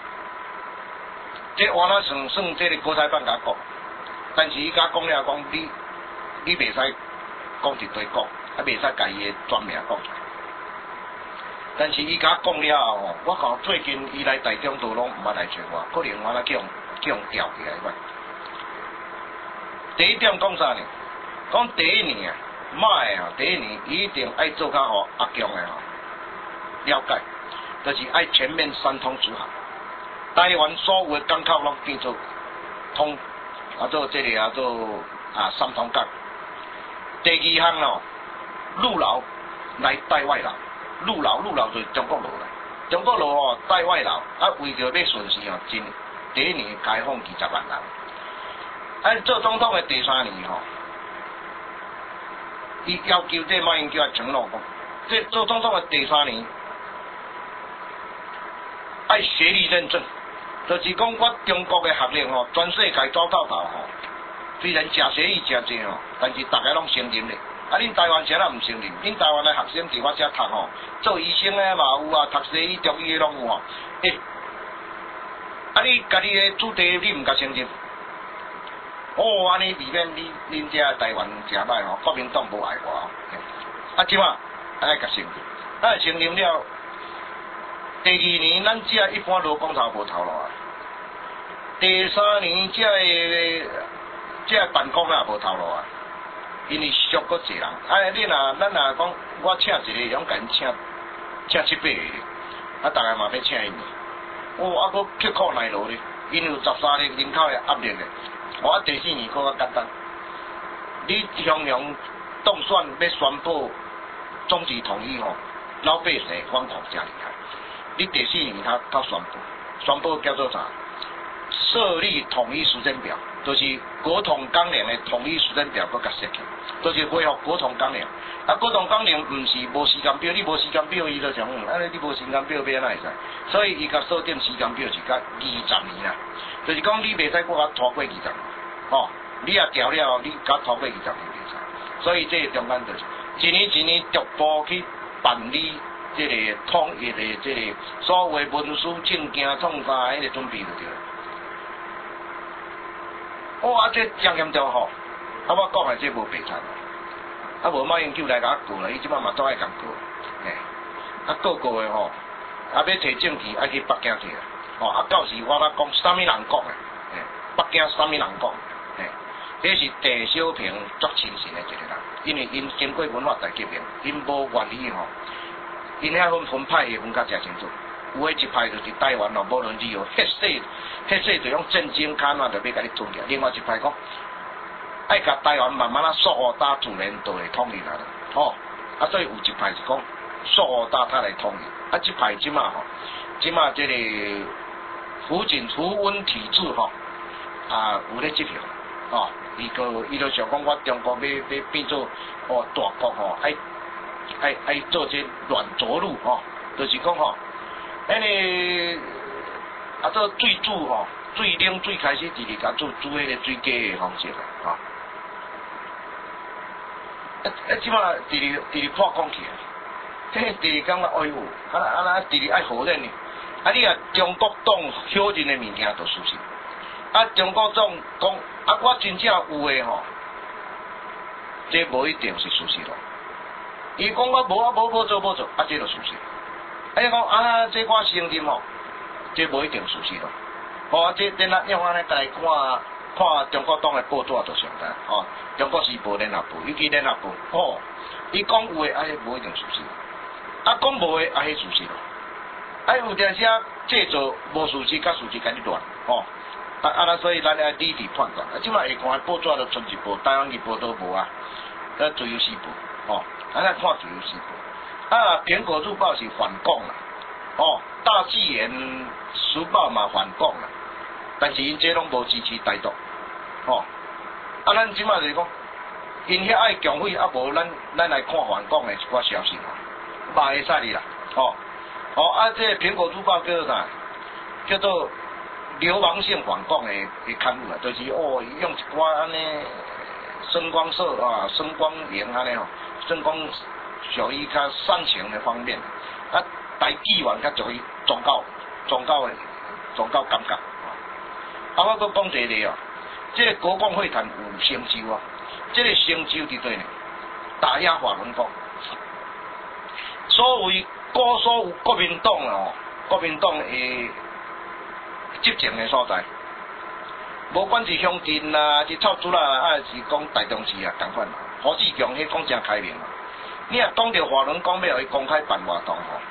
这换啊算算这个国台办甲讲，但是伊甲讲了讲你你袂使讲一堆讲，啊袂使家己的全名讲出来。但是伊甲讲了后，我讲最近伊来台中都拢毋捌来找我，可能我来叫叫调起来吧。第一点讲啥呢？讲第一年啊，卖啊，第一年一定爱做较好阿强的吼了解，就是爱全面三通组合，台湾所有的港口拢变做通，啊做这个啊做啊三通港。第二项咯，陆老来带外劳。陆老陆老就是中国佬啦，中国佬吼带外劳，啊为着要顺势吼，真第一年开放二十万人，啊做总统的第三年吼，伊要求这马英九啊承诺讲，这做总统的第三年，爱学历认证，就是讲我中国的学历吼，全世界走到头吼，虽然食学历真济吼，但是大家拢承认的。啊！恁台湾谁人毋承认？恁台湾的学生伫我遮读吼，做医生的嘛有啊，读西医、中医的拢有吼。诶、欸，啊你家己的主题你毋甲承认？哦，安尼里面你恁遮台湾诚歹吼，国民党无爱我。啊，即马爱甲承认，啊承认了。第二年咱遮一般劳工头无头路啊。第三年遮个遮办公也无头路啊。因为俗搁济人，啊，你若咱若讲，我请一个，勇敢请请七八个，啊，逐个嘛要请伊。哦，啊，搁刻苦耐劳咧，因有十三个人口的压力咧。哦，啊，第四年搁较简单，你雄雄当选要宣布总体统一吼，老百姓反抗真厉害。你第四年他他宣布，宣布叫做啥？设立统一时间表，就是国统纲领的统一时间表，搁甲设起，就是恢复国统纲领。啊，国统纲领毋是无时间表，你无时间表，伊就讲，安尼你无时间表，要安怎会使？所以伊甲设定时间表是甲二十年啦，就是讲你袂使搁甲拖过二十年，吼、哦，你也调了，你甲拖过二十年袂使。所以这个中间就是一年一年逐步去办理这个统一的这个所谓文书证件创啥迄个准备就对了。哦，啊，这真严重吼！啊，我讲的这无白贼，啊，无马英九来甲我告啦，伊即摆嘛都爱共告，嘿，啊，告告的吼，啊，要摕证据爱去北京摕啊，吼，啊，到时我甲讲，啥物人讲的？嘿，北京啥物人讲？嘿，这是邓小平足亲信的一个人，因为因经过文化大革命，因无愿意吼，因遐分分派的分甲诚清楚。有诶一派就是台湾咯，无论你哦，迄世迄世就用战争卡那就要甲你吞掉。另外一派讲，爱甲台湾慢慢啊塑化打自然就会统一啦，吼、哦。啊，所以有一派是讲塑化打他来统一，啊，这派即马吼，即马这个福锦图温体制吼，啊有咧执行，哦，伊个伊就想讲我中国要要变做哦大国吼，爱爱爱做这软着陆吼，就是讲吼。安尼啊，做水煮吼，水冷水开始直直甲做煮迄个水鸡的方式啦，吼、哦。啊啊，即马直直直直破空去啊！这直直感觉哎呦，啊啊啊，直直爱好咱呢。啊，你啊，中国党晓认的物件就属实。啊，中国党讲啊，我真正有诶吼，这无一定是属实咯。伊讲我无啊，无无做无做，啊，这就属实。啊！你讲啊，这我承认吼，这无一定事实咯。吼、哦，这咱啊，用安尼来看看中国党的报纸就上单，吼、哦，中国时报、联合报，尤其联合报，吼、哦，伊讲有诶，啊，迄无一定事实；啊，讲无诶，啊，迄事实咯。啊，有阵时啊，制作无事实，甲事实甲你乱，吼、哦。啊啊，所以咱爱理智判断。啊，即摆下看报纸就剩一报，台湾日报都无啊，啊，自由时报，吼、哦，咱来看自由时报。 啊，苹果日报是反共啦，哦，大纪元时报嘛反共啦，但是因这拢无支持台独，哦，啊，咱即马就是讲，因遐爱强匪，啊无咱咱来看反共的一寡消息嘛，嘛会使哩啦，哦，哦，啊，这苹果日报叫做啥？叫做流氓性反共的的刊物啊，就是哦，用一寡安尼声光社啊、声光营安尼吼，声光属于较煽情的方面，啊，台议员较属于宗教、宗教的宗教感觉。啊，我搁讲一个哦，这个国共会谈有成就啊，这个成就伫对呢，打压法轮功。所谓国所有国民党哦，国民党的执政的所在，无管是乡镇啦、是草竹啦，还是讲大同市啊，同款。何志强迄讲真开明啊！你若讲到华伦讲要伊公开办活动吼，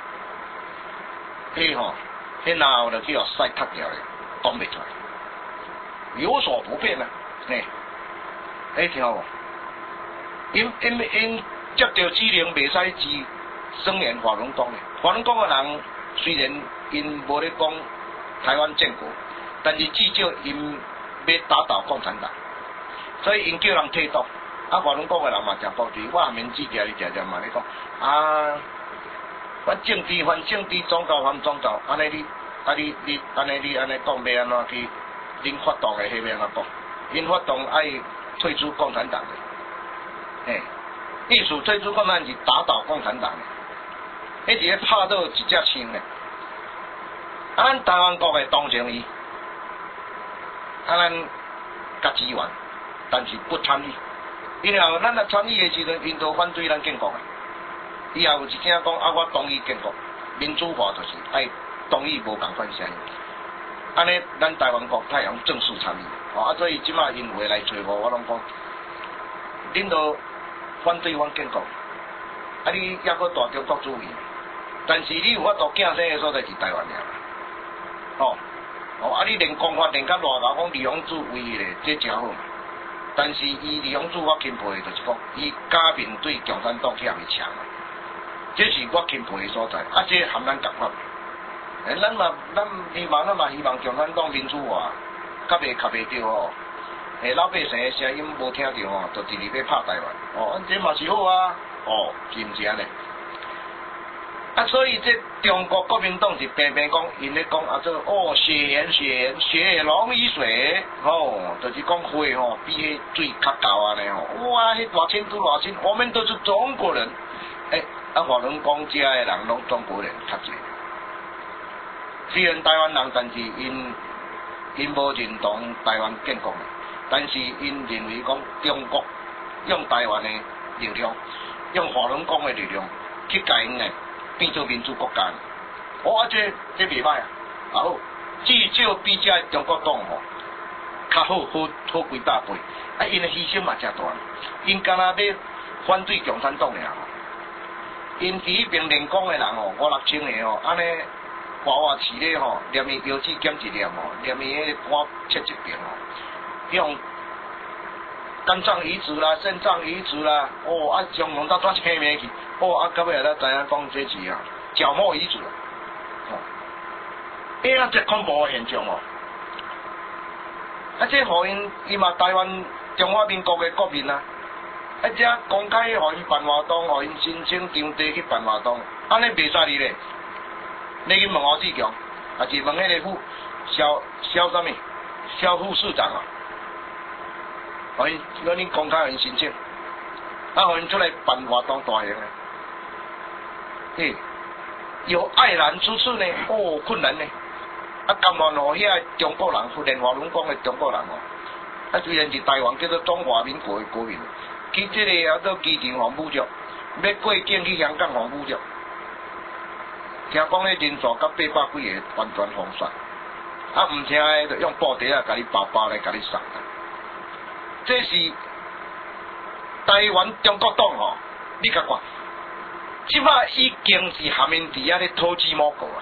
迄吼，迄哪有就去互晒脱掉咧，讲袂出来，有所不变啊！嘿，哎听无？因因因接到指令，袂使支声援华伦讲咧。华伦讲嘅人虽然因无咧讲台湾建国，但是至少因要打倒共产党，所以因叫人退党。啊，华伦讲嘅人嘛诚暴嘴，我下面指条你常常嘛咧讲啊，反政治反政治，宗教反宗教，安尼你啊你你安尼你安尼讲要安怎去？恁发动嘅迄要安怎讲？因发动爱退出共产党嘅，嘿，意思退出共产党是打倒共产党嘅，迄伫咧拍倒一只枪嘅。啊，咱台湾国嘅同情伊，啊，咱甲支援，但是不参与。因为咱若参与的时阵，因都反对咱建国嘅。以后有一件讲啊，我同意建国，民主化就是爱同意无共款声音。安尼，咱台湾国太阳正式参与，哦啊，所以即马因有诶来找我，我拢讲，恁都反对阮建国，啊，你抑搁大中国主义，但是你有法度竞争诶所在是台湾尔，哦，哦，啊，你连讲法连甲偌高，讲李鸿祖为咧，这真好。但是伊李鸿祖我钦佩的就是讲，伊假面对共产党去遐去抢，这是我钦佩的所在。啊，这含咱共款。诶，咱嘛，咱希望咱嘛希望共产党民主化，较袂较袂着哦。诶，老百姓的声音无听着哦，就直直要拍台湾。哦，这嘛是好啊。哦，是毋是安尼？啊，所以这中国国民党是平平讲，因咧讲啊，这哦血缘血缘血浓于水，吼，就是讲花吼比迄水较高安尼吼，哇，迄偌清楚偌清，我们都是中国人，诶、欸，啊，华人讲遮的人拢中国人较济，虽然台湾人，但是因因无认同台湾建国，但是因认为讲中国用台湾的力量，用华人讲的力量去甲因呢。变做民主国家，哦啊这这袂歹啊，啊好，至少比这中国党吼较好好好几百倍，啊因的牺牲嘛真大，因干那要反对共产党尔吼，因伫迄边练功的人吼五六千个吼，安尼活活饲咧吼，连伊标志减一粒吼，连伊迄肝切一边吼，用肝脏移植啦、肾脏移植啦，哦啊将弄到转青面去。哦，啊，到尾仔知影讲这是啊，角膜移植，哦，哎呀，这恐怖的现象哦，啊，这互因伊嘛台湾中华民国的国民啊，啊，这公开互因办活动，互因申请场地去办活动，安尼袂使哩咧，你去问何志强，还是问迄个副肖肖什么肖副市长啊，互因互因公开互因申请，啊，互因出来办活动大型的。嘿，有爱然之处呢，哦，困难呢。啊，甘愿哦，遐中国人，福建华伦讲的中国人哦，啊，虽然是台湾叫做中华民国的国民，去这个啊，到机场防侮辱，要过境去香港防侮辱，听讲咧人数甲八百几个完全封杀，啊，唔听的就用布袋啊，甲你包包来甲你送。这是台湾中国党哦，你甲看。即摆已经是下面伫遐咧土鸡摸狗啊！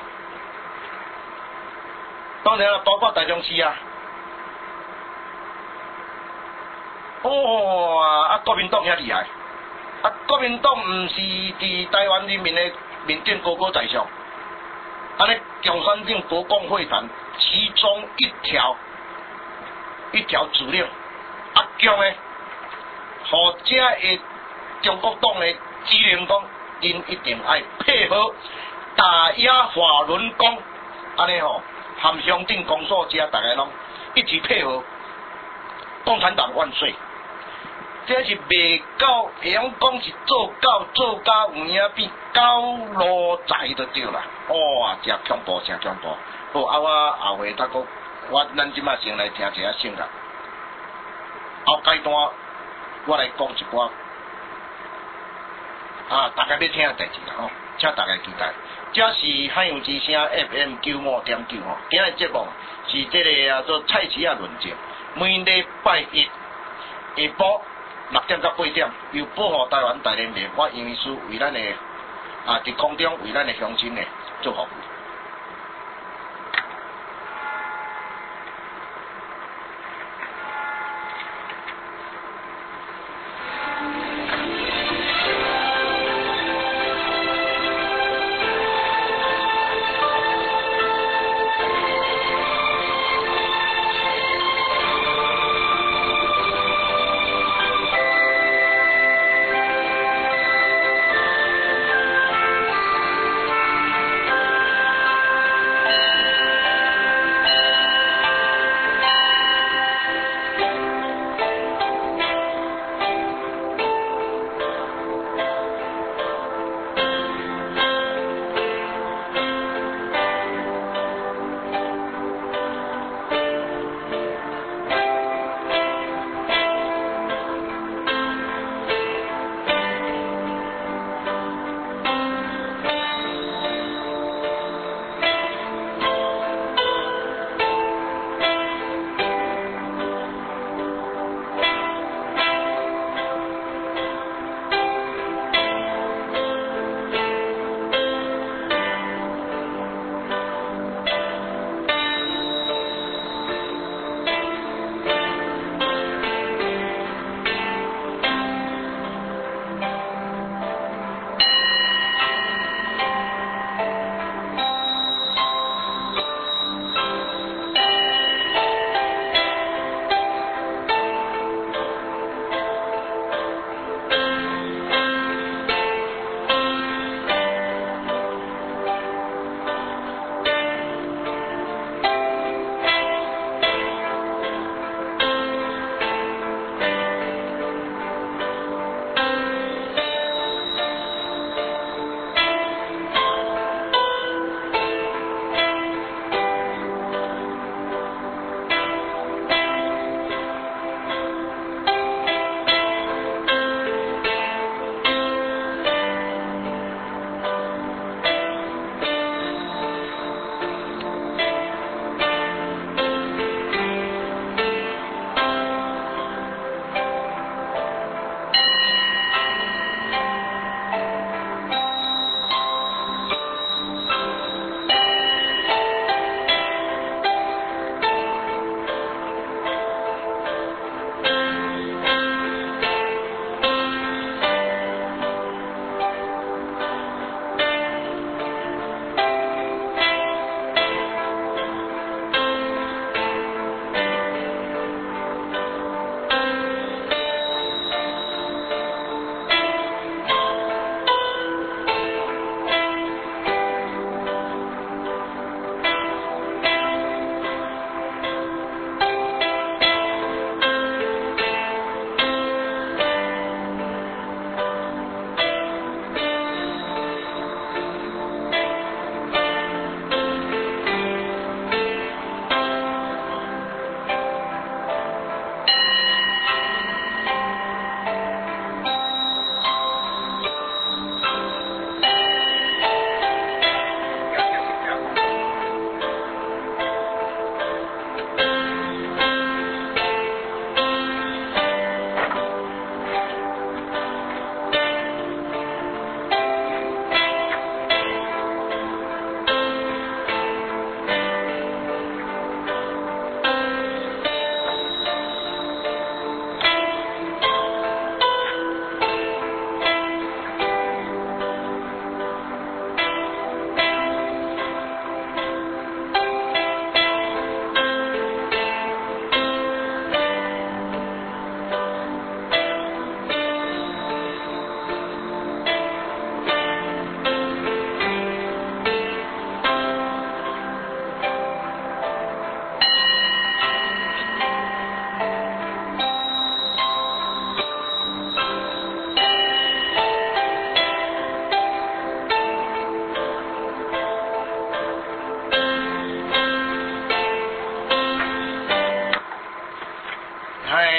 当然啦，包括台中市啊。哦啊，国民党遐厉害， 啊，国民党毋是伫台湾人民的面顶高高在上，安尼共产党国共会谈其中一条一条指令，啊强的，互这个中国党的指令讲，因一定爱配合大雅法轮功，安尼吼，含乡镇公所遮大家拢一起配合，共产党万岁！这是未到，会用讲是做到做到有影变高路仔就对啦。哇，真恐怖，真恐怖！好，啊，我后回他讲，我咱即马先来听一下声乐，后阶段我来讲一寡啊，大家要听的代志啦吼，请大家期待。这是海洋之声 F M 九五点九吼，今日节目是这个啊做菜市啊论证，每礼拜一下晡六点到八点，由保护台湾大联盟我杨医师为咱的啊伫空中为咱的乡亲呢做服务。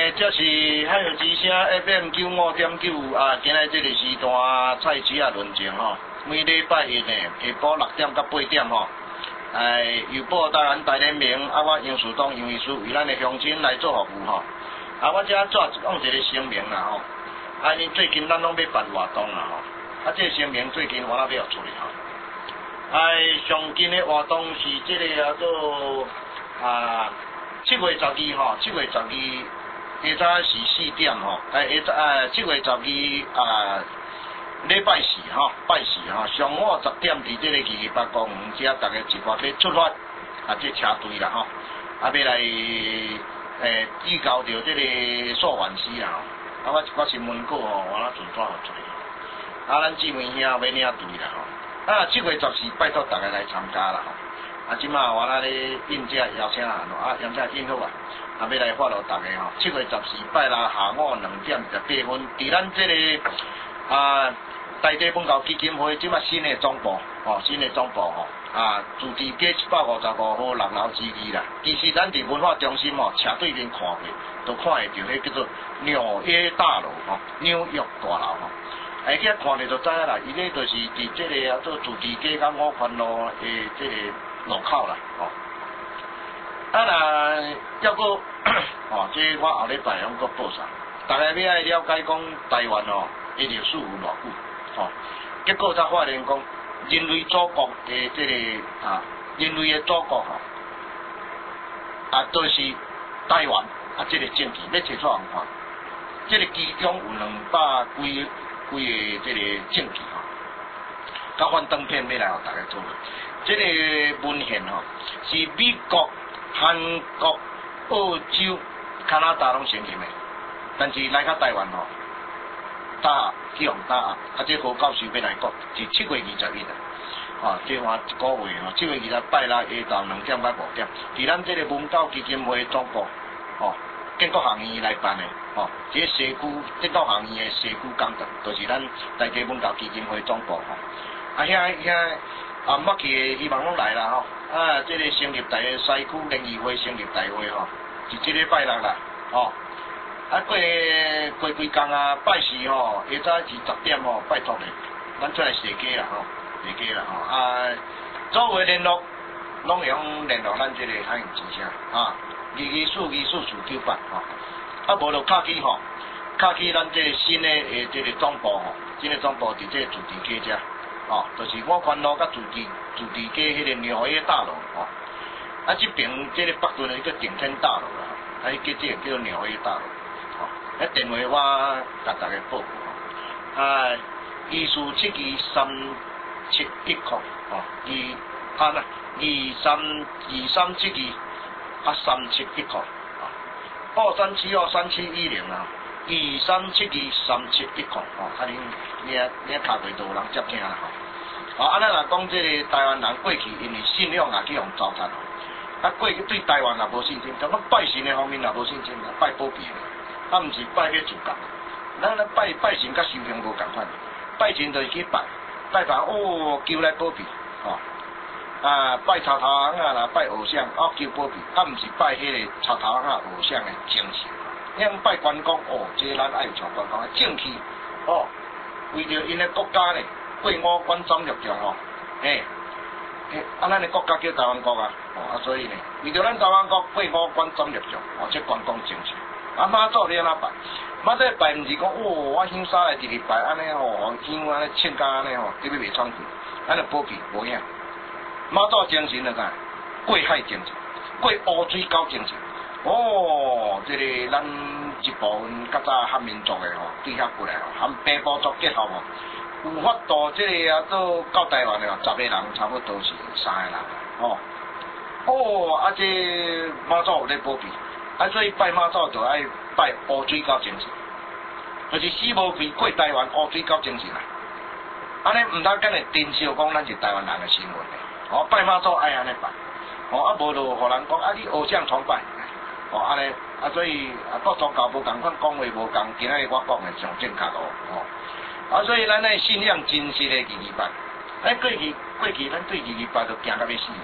诶，这是海河之声 F M 九五点九啊，今日这个时段菜市啊论证吼，每礼拜一呢下晡六点到八点吼，诶，邮报台湾大联名啊，我杨树东杨秘书为咱的乡亲来做服务吼，啊，我遮做讲一个声明啦吼，啊，因最近咱拢要办活动啦吼，啊，这个声明最近我那要处理吼，啊，上近的活动是这个叫做啊七月十二吼，七月十二。下早是四点吼，诶，下早诶七月十二啊，礼拜四吼，拜四吼，上午十點伫即個二二八公園遮，大家一塊要出發，啊，即車隊啦吼，啊，要來誒預交着即個數萬師啦吼，啊，我一寡新聞稿吼，我啦盡抓互做，啊，咱姊妹兄要領隊啦吼，啊，七月十四拜託大家來參加啦吼，啊，即馬我啦咧應這邀請啊，啊，邀請應好啊。啊，要來發落大家吼，七月十四拜六下午兩點十八分，佇咱這個啊台地文教基金會即馬新的總部，吼新的總部吼，啊住地街一百五十五號六樓之二啦。其實咱佇文化中心吼，斜對面看過，都看會到迄叫做紐約大樓吼，紐約大樓吼。哎，去看咧就知啦，伊咧就是佇這個啊做住地街甲五環路誒這個路口啦，吼。啊若要個哦，即我後禮拜攏個報上，大家要愛了解講台灣哦，伊歷史有偌久，哦，結果才發現講人類祖國嘅即個啊，人類嘅祖國吼，啊都是台灣啊，即個政權要找出人看，即個其中有兩百幾幾個即個政權吼，甲幻燈片要來互大家做，即個文獻吼是美國。韓國、澳洲、加拿大攏承認的，但是來到台灣吼，打去用打啊！啊，這個教授要來講，是七月二十一啊，啊，即話一個月吼，七月二十八啦，下晝兩點到五點，佇咱這個文教基金會總部，吼，建國學院來辦的，吼，這西區建國學院的西區講堂，就是咱台地文教基金會總部吼，啊，遐遐。啊，捌去希望攏來啦吼，啊，即、這個成立台的西區聯誼會成立大會吼，是即禮拜六啦，吼，啊過過幾工啊，拜四吼，下早是十點吼，拜託咧，咱出來踅街啦吼，踅街啦吼，啊，作為聯絡，攏會用聯絡咱即個海洋之聲啊，二二四二四四九八吼，啊無就卡去吼，卡去咱即個新的誒即個總部吼，新的總部佇即個駐地街遮。哦，就是五環路甲住地住地街迄個紐約大樓哦，啊，這邊這個北屯的叫頂天大樓啦，啊，叫這個叫紐約大樓，哦，啊，電話我甲大家報告，啊，二四七二三七一零，哦，二啊嗱，二三二三七二啊三七一零，啊，二三七二三七一零啊。二三七二三七一零哦，啊恁你啊你啊卡櫃都有人接聽啦吼。啊，安尼若講即個台灣人過去因為信仰也去互糟蹋，啊過去對台灣也無信心，咁啊拜神的方面也無信心，拜保庇的，啊毋是拜要自覺。咱咧拜拜神甲修行無共款，拜神就是去拜，拜拜哦求來保庇，吼、哦，啊拜草頭甕啊啦，拜偶像啊求保庇，啊毋是拜迄個草頭甕偶像的精神。向拜關公哦，這個、咱愛有像關公嘅正氣哦，為着因嘅國家呢，過五關斬六將哦，誒誒，啊咱嘅國家叫台灣國啊，哦啊所以呢，為着咱台灣國過五關斬六將，哦這關公正氣，啊媽祖你安怎拜？媽祖拜毋是講哦，我鄉下來直直拜安尼哦，鄉安尼請假安尼哦，特別袂創氣，咱嚟保庇無影，媽祖精神就啥？過海精神，過烏水溝精神。哦，即、這個咱一部分較早漢民族的吼，對遐過來吼，含平埔族結合吼，有法度即個啊做到台灣的吼，十個人差不多是三個人，吼、哦。哦，啊這媽祖有咧保庇，啊所以拜媽祖就愛拜烏水溝精神，就是死無愧過台灣烏水溝精神啦。安尼毋通干會珍惜講咱是台灣人的身份的，哦拜媽祖愛安尼拜，哦啊無就互人講啊你偶像崇拜。哦，安尼啊，所以啊，各宗教無共款，講話無共，今仔日我講嘅上正確咯，哦，啊，所以咱咧信仰真實嘅二二八，咱過去過去咱對二二八都驚到要死，哦，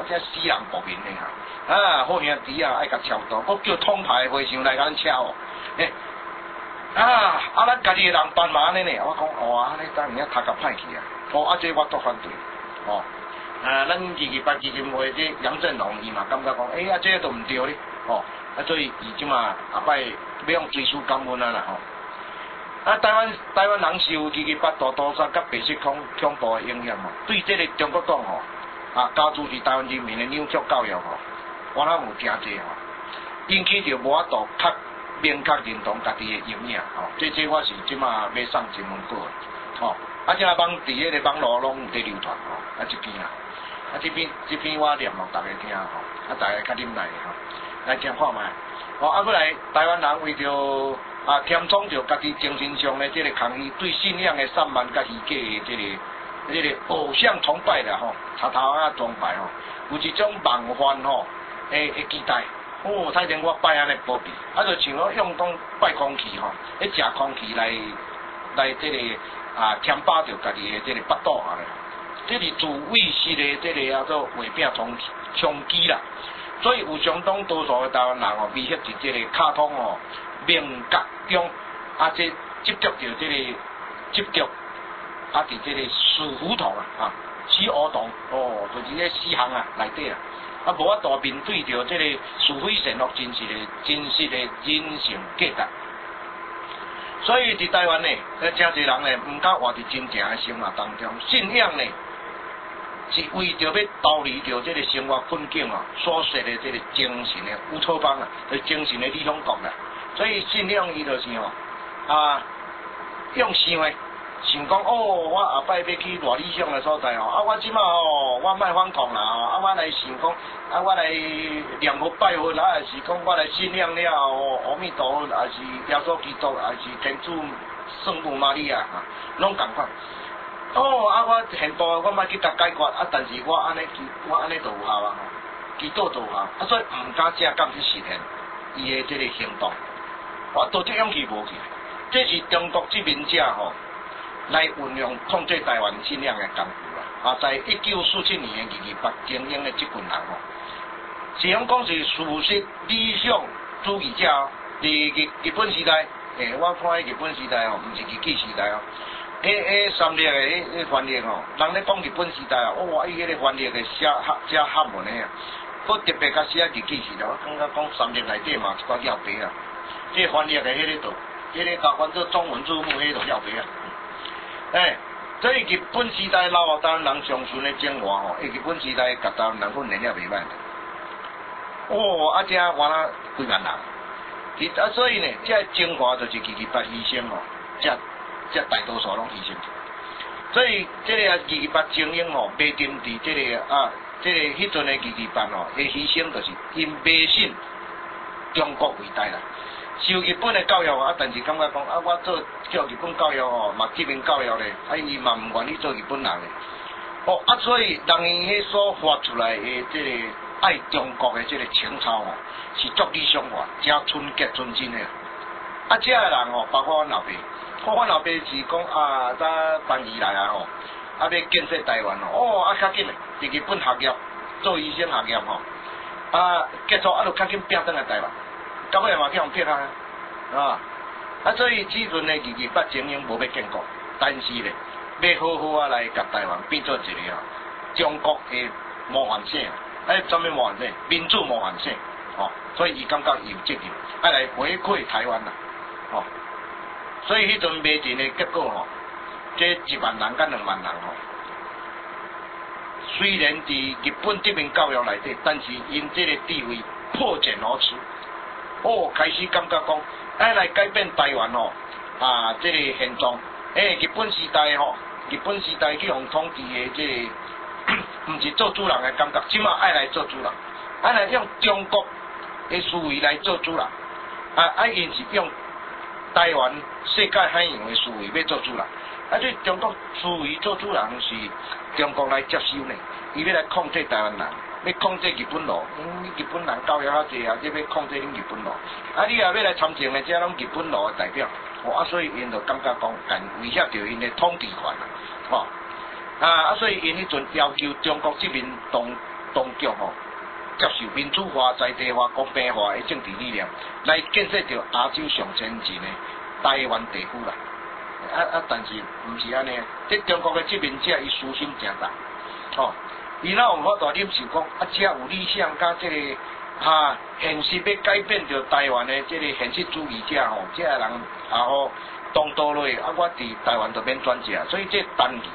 我这死人国民的哈，啊，好兄弟啊，爱甲超度，我叫统派和尚来甲咱请哦，诶，啊，啊，咱家己的人办嘛安尼呢，我讲哦，安尼当然头壳歹去啊，哦，啊，这我都反对，哦，啊，咱二二八基金会这杨振龙伊嘛感觉讲，诶、欸，啊，这都毋对咧，哦，啊，所以伊即嘛后摆要用追诉感恩啊啦，吼、哦。啊，台湾台湾人受二二八大屠杀甲白色恐恐怖的影响吼，对这个中国党吼，啊，加诸是台湾人民的扭曲教育吼，我那有诚济吼，引起着无法度较明确认同家己的阴影吼，这这我是即马要送新闻稿的，吼，啊，即个网伫迄个网络拢有在流传吼，啊，这篇啊，啊，这篇这篇我念互大家听吼，啊，大家较忍耐吼，来听看卖，哦，啊，过来台湾人为着啊，添充着家己精神上的这个空虚，对信仰的散漫甲虚假的这个、这个偶像崇拜啦吼，头头啊崇拜吼，有一种梦幻吼诶诶期待。哦，太前我拜安尼保庇，啊，就像我用讲拜空气吼，咧食空气来来这个啊填饱着家己的这个腹肚啊，这是自卫式的这个叫做画饼充充饥啦。所以有相当多数的台湾人吼，迷失伫这个卡通吼。名角中，啊，这执着着这个执着，啊，伫这个死胡同啊，啊，死胡同，哦，就是咧死巷啊内底啊，啊，无法度面对着这个是非善恶真实的真实的人性价值。所以伫台湾呢，呃，真侪人呢，毋敢活伫真正的生活当中，信仰呢，是为着要逃离着这个生活困境啊，所设的这个精神的乌托邦啊，就是精神的理想国啦。所以信仰伊就是吼啊，用想诶，想讲哦，我后摆要去偌理想诶所在吼，啊，我即马吼，我莫反抗啦吼，啊，我来想讲，啊，我来念佛拜佛啦，还是讲我来信仰了哦，阿弥陀佛，还是耶稣基督，还是天主圣母玛利亚啊，拢共款。哦，啊，我现步我莫去甲解决，啊，但是我安尼我安尼就有效啊，祈祷就有效，啊，所以毋敢正敢去实现伊诶这个行动。我到这勇气无去，这是中国殖民者吼来运用控制台湾信仰的工具啦。啊，在一九四七年的二二八精英的这群人吼，是讲讲是事实理想主义者哦。伫日日本时代，诶，我看迄日本时代哦，毋是日据时代哦。迄迄三立的迄迄翻译吼，人咧讲日本时代哦，哇，伊迄个翻译的写写写汉文的啊，佫特别较写日据时代，我感觉讲三立内底嘛一寡要白啊。这翻译的迄个度，迄个交换做中文字幕迄个要白啊！诶，所以日本时代老台湾人上顺的精华吼，日本时代甲台湾人训练了袂歹。哦，啊，这完了几万人，其啊，所以呢，这精华就是二二八牺牲吼，这这大多数拢牺牲。所以这个二二八精英吼，袂定伫这个啊，这个迄阵的二二八吼，的牺牲就是因迷信中国伟大啦。受日本的教育啊，但是感觉讲啊，我做叫日本教育哦，嘛殖民教育咧，啊伊嘛毋愿意做日本人咧。哦啊，所以人伊迄所发出来的这个爱中国的这个情操哦，是足理想化，真纯洁纯真的。啊，这个人哦，包括阮老爸，我阮老爸是讲啊，早搬移来啊吼，啊要建设台湾哦，哦啊较紧的，伫日本学业做医生学业吼，啊结束啊就较紧拼转来台湾。到尾嘛去互撇啊，啊，啊所以即阵的二二八精英无要建国，但是咧要好好啊来甲台湾变做一个啊中国的模范省，哎，专门模范省，民主模范省，哦，所以伊感觉伊有责任，爱来回馈台湾啦，哦，所以迄阵卖阵的结果吼，这一万人甲两万人吼，虽然伫日本殖民教育内底，但是因这个地位破茧而出。哦，开始感觉讲，爱来改变台湾吼啊，这个现状。诶，日本时代吼，日本时代去互统治的这个，毋是做主人的感觉，即马爱来做主人，爱来用中国的思维来做主人，啊，爱因是用台湾世界海洋的思维要做主人，啊，这中国思维做主人是中国来接收呢，伊要来控制台湾人。要控制日本佬，嗯，日本人教育较济啊，即要控制恁日本佬。啊，你也要来参政的，即拢日本佬的代表，哦啊，所以因就感觉讲，干威胁着因的统治权啦，吼、哦，啊啊，所以因迄阵要求中国殖民当当局吼，接受民主化、在地化、公平化的政治理念，来建设着亚洲上先进的台湾地区啦。啊啊，但是毋是安尼，即中国的殖民者伊私心诚重，吼，伊哪有法度忍受讲啊，遮有理想甲即、这个哈、啊、现实要改变着台湾的即个现实主义者吼，遮个人啊吼当道落，啊我伫台湾就免转折，所以这单义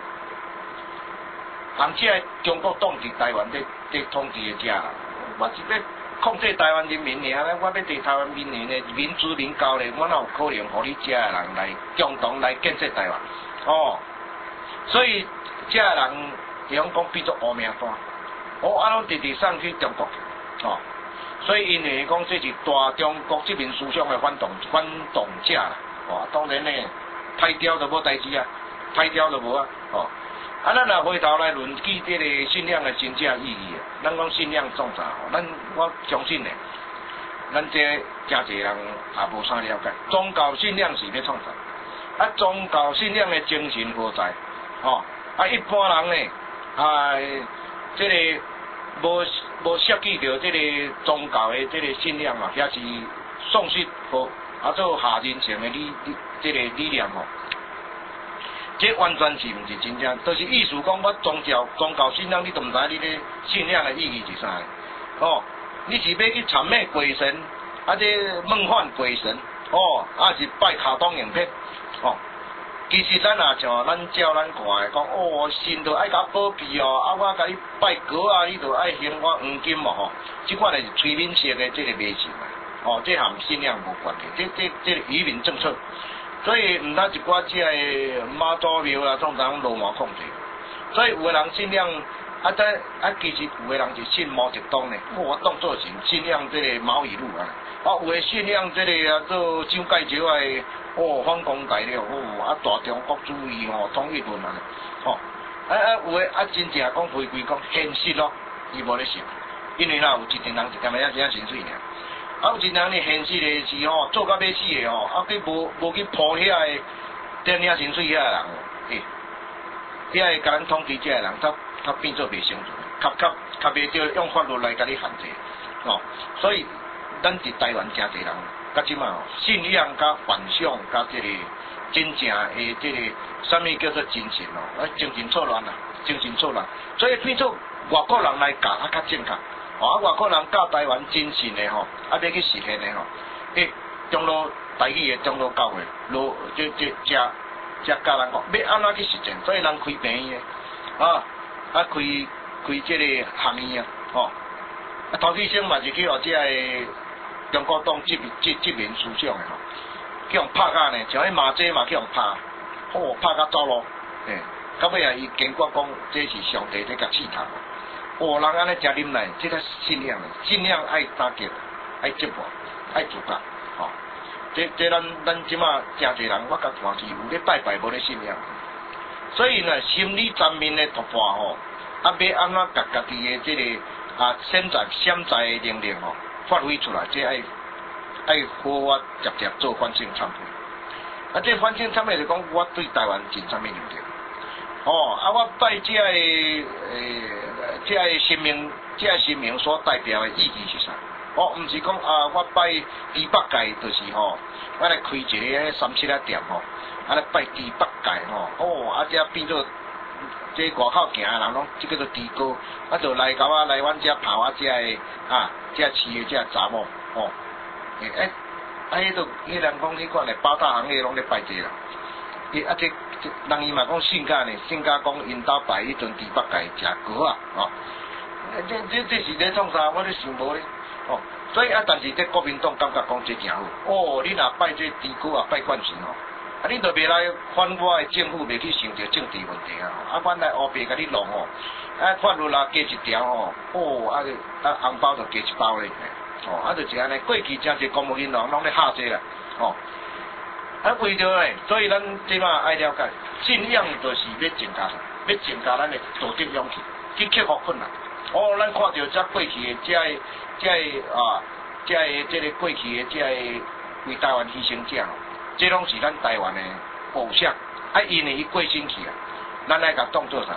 吼，人遮中国党伫台湾咧咧统治的遮，我是要控制台湾人民尔，我要对台湾民民的民主民交咧，我哪有可能互你遮个人来共同来建设台湾？哦，所以遮个人会讲讲变作乌命单，我啊拢直直送去中国，哦，所以因为讲这是大中国殖民思想的反动反动者啦，哦，当然呢，歹雕就无代志啊，歹雕就无啊，哦。啊，咱若回头来论起这个信仰的真正意义啊，咱讲信仰创啥？咱我相信呢，咱这真侪人也无啥了解。宗教信仰是要创啥？啊，宗教信仰的精神何在？哦，啊，一般人呢，啊，这个无无涉及到这个宗教的这个信仰啊，遐是丧失和啊做下人性的理理这个理念吼。这完全是毋是真正，就是意思讲，我宗教宗教信仰，你都毋知你咧信仰的意义是啥个？哦，你是要去谄媚鬼神，啊，这梦幻鬼神，哦，啊是拜卡通影片，哦，其实咱也像咱照咱看的讲，哦，神就爱甲保庇哦，啊，我甲你拜佛啊，你就爱还我黄金嘛，吼，即款是催眠式的这个迷信嘛，哦，这含信仰无关系，这这这愚民政策。所以毋通一寡即个妈祖庙啦，总人罗马控制。所以有个人信仰，啊，但啊，其实有个人是信毛泽东呢，我当作是信仰即个毛语录啊。啊，有个信仰即个啊做蒋介石的哦反攻大陆哦，啊大中国主义哦统一论啊，哦，啊啊有个啊真正讲回归讲现实咯，伊无咧信，因为啦有一群人是干嘛要这样情绪呢？啊，有一人呢，现实的是吼，做到要死的吼，啊，佮无无去抱遐个电影薪水遐个人，诶，遐个甲咱统治遮个人，他他变做袂生存，较较较袂着用法律来甲你限制，哦，所以咱伫台湾诚侪人，甲即嘛信仰甲幻想甲即个真正的即个啥物叫做精神哦，啊，精神错乱啦，精神错乱，所以变做外国人来教啊较正确。哦，啊，外国人教台湾真信的吼，啊，要去实现的吼，诶，中路台语的中路教的，路这这这这教人讲要安怎去实践，所以人开病院的，啊，啊开开这个行业啊，吼，啊，陶启生嘛是去学这个中国党殖殖殖民思想的吼，去用拍啊呢，像迄马姐嘛去用拍，哦，拍甲走路，诶，到尾啊伊坚决讲这是上帝在甲试探。哦，人安尼食啉奶，这个信仰，信仰爱打击，爱折磨，爱自觉，吼、哦。这这咱咱即马诚侪人，我甲看是有咧拜拜，无咧信仰。所以呢，心理层面的突破吼，啊，要安怎甲家己的这个啊潜在潜在的能力吼发挥出来，这爱爱好我直接做反省忏悔。啊，这反省忏悔就讲我对台湾尽啥物能力。哦，啊，我拜这个诶。这个神明，这个神明所代表的意义是啥？哦，毋是讲啊，我拜猪八戒就是吼，我来开一个三七仔店吼，啊来拜猪八戒吼，哦，啊这变做这外口行的人拢，即叫做猪哥，啊就来甲我来阮遮拍我遮个啊，遮饲的遮查某，哦，诶、欸，啊迄个迄人讲迄款诶八大行业拢咧拜这啦，伊啊这。人伊嘛讲性格呢，性格讲因兜拜迄阵猪八戒食糕啊，哦，这这这是咧创啥？我咧想无咧，哦，所以啊，但是这国民党感觉讲这诚好，哦，你若拜这猪糕啊，拜惯神哦，啊，你就袂来反我的政府袂去想着政治问题啊，啊，反来乌白甲你弄哦，啊，法律啦加一条哦，哦，啊，啊，红包就加一包咧，哦，啊，就是安尼，过去诚侪公务员人拢咧吓这啦，哦。啊，为着诶，所以咱即马爱了解，信仰就是要增加，要增加咱诶道德勇气，去克服困难。哦，咱看到遮过去诶，遮个遮个啊，遮个即个过去诶，遮个为台湾牺牲者咯，这拢是咱台湾诶偶像。啊，因为伊过身去啊，咱来甲当做啥？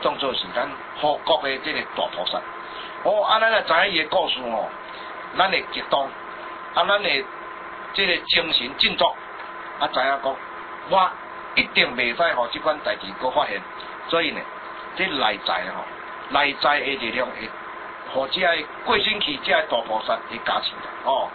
当作是咱护国的这个大菩萨。哦，啊，咱也知影伊的故事哦，咱会激动，啊，咱会这个精神振作，啊，知影讲我一定袂使互即款代志搁发现，所以呢，这内在吼，内在的力量会，互这个过身去这个大菩萨会加持哦。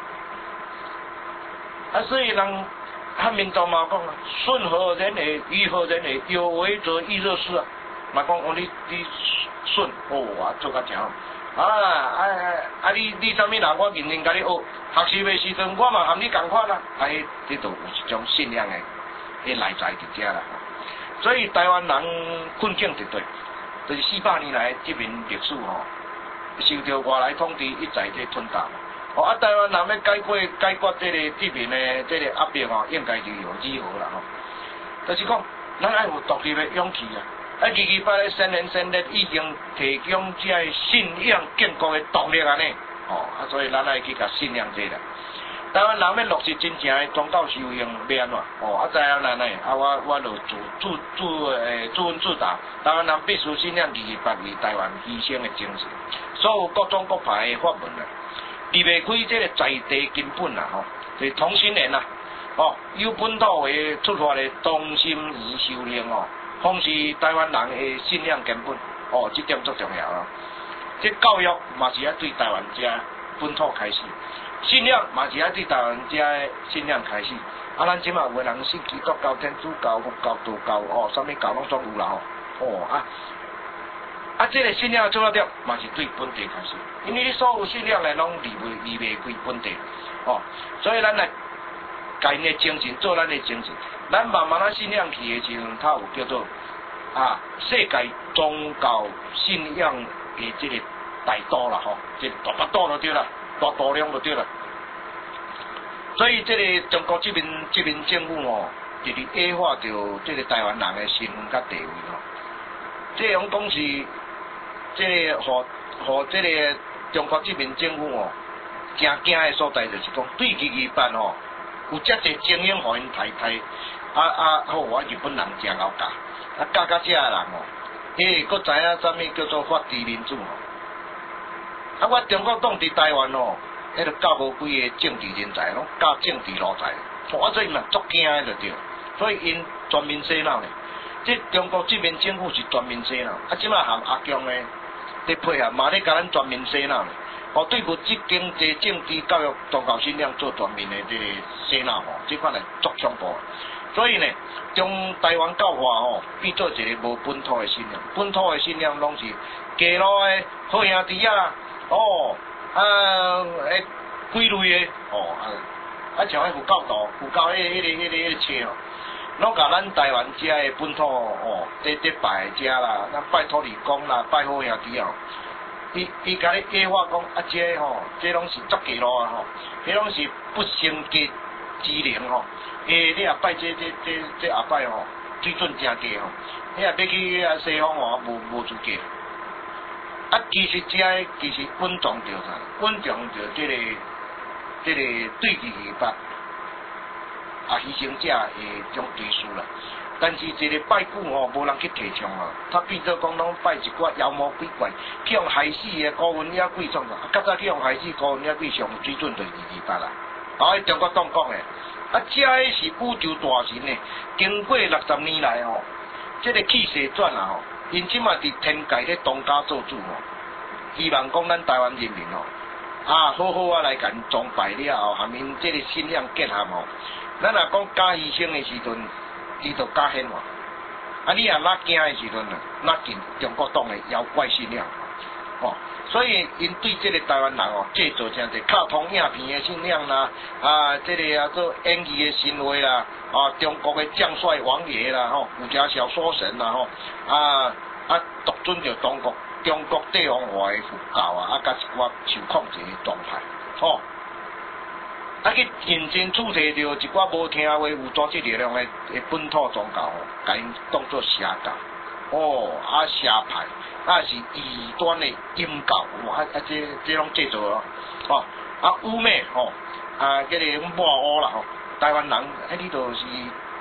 啊，所以人汉民族嘛讲啊，顺何人也，逆何人也，有为则亦若是啊。嘛讲哦，你你顺哦，啊做甲正好。啊啊啊！你你啥物人？我认真甲你学，学习的时阵我嘛含你共款啊。啊，迄这就有一种信仰的，迄内在伫遮啦。所以台湾人困境绝对，就是四百年来这边历史吼，受到外来统治一再在吞噬。哦，啊，台湾人要解决解决这个这边的这个压迫吼，应该就有如何啦吼。就是讲，咱爱有独立的勇气啊！啊，二二八的先人先烈已经提供这个信仰建国的动力安尼，哦，啊，所以咱爱去甲信仰这个。台湾人要落实真正的宗教修行要安怎？哦，啊，知影咱诶，啊，我我就自自自诶自问自答。台湾人必须信仰二二八为台湾牺牲的精神，所有各种各派的法门啊，离袂开这个在地根本啊，吼，就是同心圆啊，哦，由本土的出发的同心圆修炼哦。奉是台湾人的信仰根本，哦，这点最重要啊！这教育嘛是要对台湾遮本土开始，信仰嘛是要对台湾遮的信仰开始。啊，咱即马有个人信基督教、天主教、佛教、道教，哦，啥物教拢总有啦吼。哦啊，啊，这个信仰做到点嘛是对本地开始，因为你所有信仰的拢离袂离袂开本地，哦，所以咱来家因的精神做咱的精神。咱慢慢啊信仰去的时阵，它有叫做啊世界宗教信仰的这个大道啦吼，这个大巴道就对啦，大道量就对啦。所以这个中国这边这边政府哦，就是矮化掉这个台湾人的身份甲地位吼。这种讲是，这个互互这个中国这边政府哦，惊惊的所在就是讲对二二八吼，有遮侪精英互因太太。啊啊，好，我日本人真够教，啊教到遮个人哦，伊佫知影啥物叫做法治民主哦。啊，我中国党伫台湾哦，迄个教无几个政治人才，拢教政治奴才，我所以嘛足惊的就对，所以因全面洗脑咧。即中国这边政府是全面洗脑，啊，即马含阿强咧，伫配合嘛咧甲咱全面洗脑咧。哦，对物质、经济、政治、教育、宗教信仰做全面的这个洗脑吼，即款来足恐怖。所以呢，将台湾教化吼变做一个无本土的信仰，本土的信仰拢是街路的好兄弟啊，哦，啊，诶，几类的，哦，啊，啊像迄佛教徒，佛教迄、迄个、迄个、迄个车哦，拢甲咱台湾遮的本土哦，伫伫拜遮啦，咱拜土地公啦，拜好兄弟哦。伊伊甲你假话讲啊，这吼，这拢是足假路啊吼，迄拢是不成吉之灵吼。诶，你也拜这这这这也拜吼，水准真低吼。你也要去啊西方吼，无无资格。啊，其实这其实稳重着啥？稳重着这个这个对二二八啊牺牲者的种追思啦。但是一个拜古吼，无人去提倡啊，他变做讲拢拜一寡妖魔鬼怪，去用害死的高文野鬼创啊，较早去用害死高文野鬼上水准就二二八啦。啊，中国党讲的，啊，这个是宇宙大神呢，经过六十年来吼，这个气势转啊吼，因即马伫天界咧当家做主吼，希望讲咱台湾人民吼，啊，好好啊来甲因崇拜了后，含因这个信仰结合吼，咱若讲假牺牲的时阵。伊就加显化，啊！你也哪惊的时阵啊，哪见中国党的妖怪信仰，哦，所以因对这个台湾人哦，制造真侪卡通影片的信仰啦，啊，这个啊做演技的行为啦，啊，中国的将帅王爷啦，吼、哦，武侠小说神啦，吼、哦，啊啊，独尊着中国中国帝王化的佛教啊，啊，甲一寡受控制的状态，哦。啊，去认真处理着一寡无听话、有组织力量的的本土宗教，甲因当作邪教，哦，啊邪派，啊是异端的阴教，啊啊这这种制作咯，哦，啊污蔑吼，啊这个抹黑啦吼，台湾人迄里头是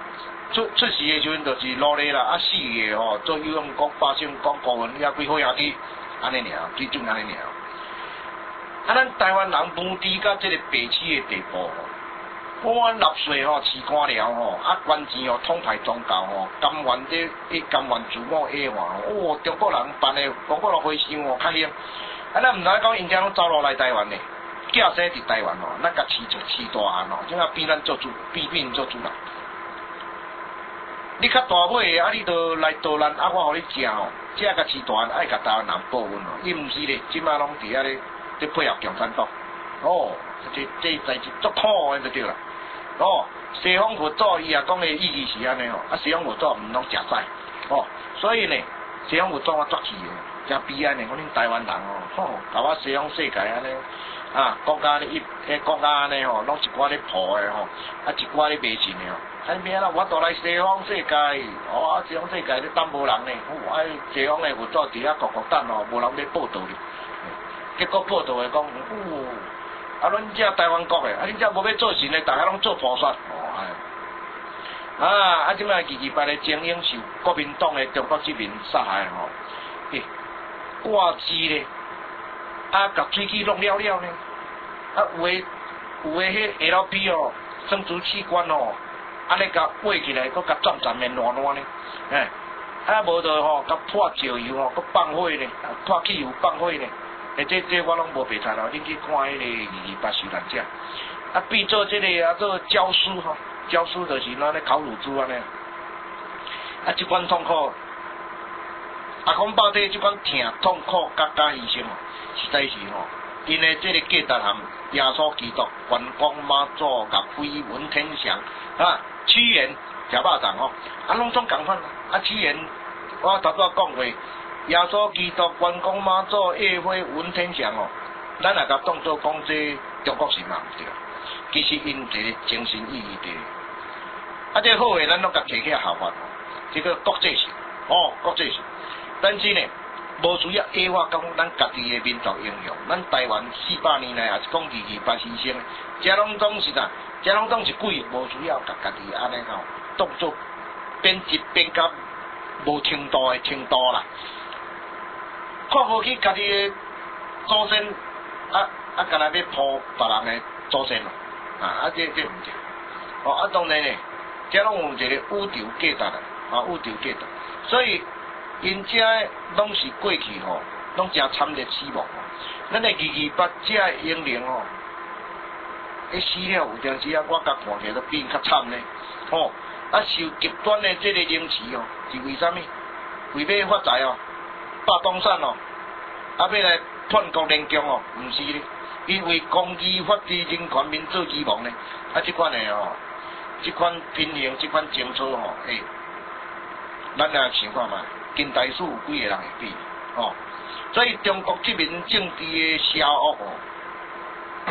出出事的时阵就是努力啦，啊死的吼做有用国百姓国顾问也几好兄弟，安尼尔，最终安尼尔。啊，咱台湾人分低到这个白痴的地步吼。我纳税吼，饲官僚吼，啊，捐錢吼，統派宗教吼，甘願啲啲甘願自我矮化吼，哦，中國人辦的，中國人回想吼，較興，啊，咱毋知講因遮攏走落來台灣呢，囝生佇台灣吼，咱甲飼就飼大漢吼，即下變咱做主，變變做主人。你較大尾啊，你都來倒咱，啊，我互你食吼，即下甲飼大漢，愛甲台灣人報恩吼，伊毋是咧，即馬攏佇遐咧，咧配合共產黨，哦，這這代志足苦的就對啦。哦，西方佛祖伊也講嘅意義是安尼吼，啊西方佛祖毋攏食屎，哦，所以呢，西方佛祖我足氣嘅，真悲哀呢，我恁台灣人哦，吼，甲我西方世界安尼，啊國家咧一，迄國家安尼吼，攏一寡咧破嘅吼，啊一寡咧迷信嘅吼，啊咩啦，我倒來西方世界，哦，西方世界咧等無人呢，我西方嘅佛祖佇遐國國等哦，無人要報道咧，結果報道嘅講，哦。啊！恁遮台灣國誒，啊！恁遮無要做神誒，大家攏做菩薩。哦，哎，啊！啊！即擺二二八誒精英受國民黨誒中國殖民殺害吼，誒，掛枝咧，啊！甲水機弄了了呢，啊！有誒有誒迄 L P 哦，生殖器官哦，安尼甲挖起來，佫甲轉轉面爛爛呢，哎，啊！無就吼，甲破石油吼，佫放火呢，破汽油放火呢。誒，這這我攏無白睇咯，你去看迄個二二八受難者，啊，變做這個啊做教書吼，教書就是咱咧烤乳豬安尼，啊，即款痛苦，啊，講到底即款疼痛苦甲甲犧牲吼，實在是吼，因為這個價值含耶穌基督、觀光媽祖、甲飛文天祥啊，屈原食肉粽吼，啊，攏總共款，啊，屈原我頭拄仔講過。耶穌基督、觀光媽祖、葉飛文天祥哦，咱也甲當作講這中國神嘛毋對，其實因一個精神意義佇。啊，這好誒，咱攏甲摕起來效法，這個國際性，哦，國際性。但是呢，無需要矮化講咱家己誒民族英雄，咱台灣四百年來也是講二二八犧牲，這攏總是啥？這攏總是鬼，無需要甲家己安尼吼，當作編輯編甲無程度誒程度啦。看無去家己誒祖先，啊啊，干那要抱別人誒祖先咯，啊啊，這這毋對。哦，啊當然呢，這攏有一個宇宙價值啊，啊宇宙價值。所以因遮攏是過去吼，攏真慘烈死亡。咱誒二二八遮英靈吼，一死了有陣時啊，我甲看起來都變較慘咧。吼，啊受極端誒這個凌遲哦，是為啥物？為要發財哦。霸東山哦，啊，要來叛國聯共哦，毋是咧，因為公義、法治、人權、民主期望咧，啊，即款誒哦，即款品行、即款情操吼，誒、欸，咱來想看嘛，近代史有幾個人會比哦？所以中國殖民政治誒邪惡哦，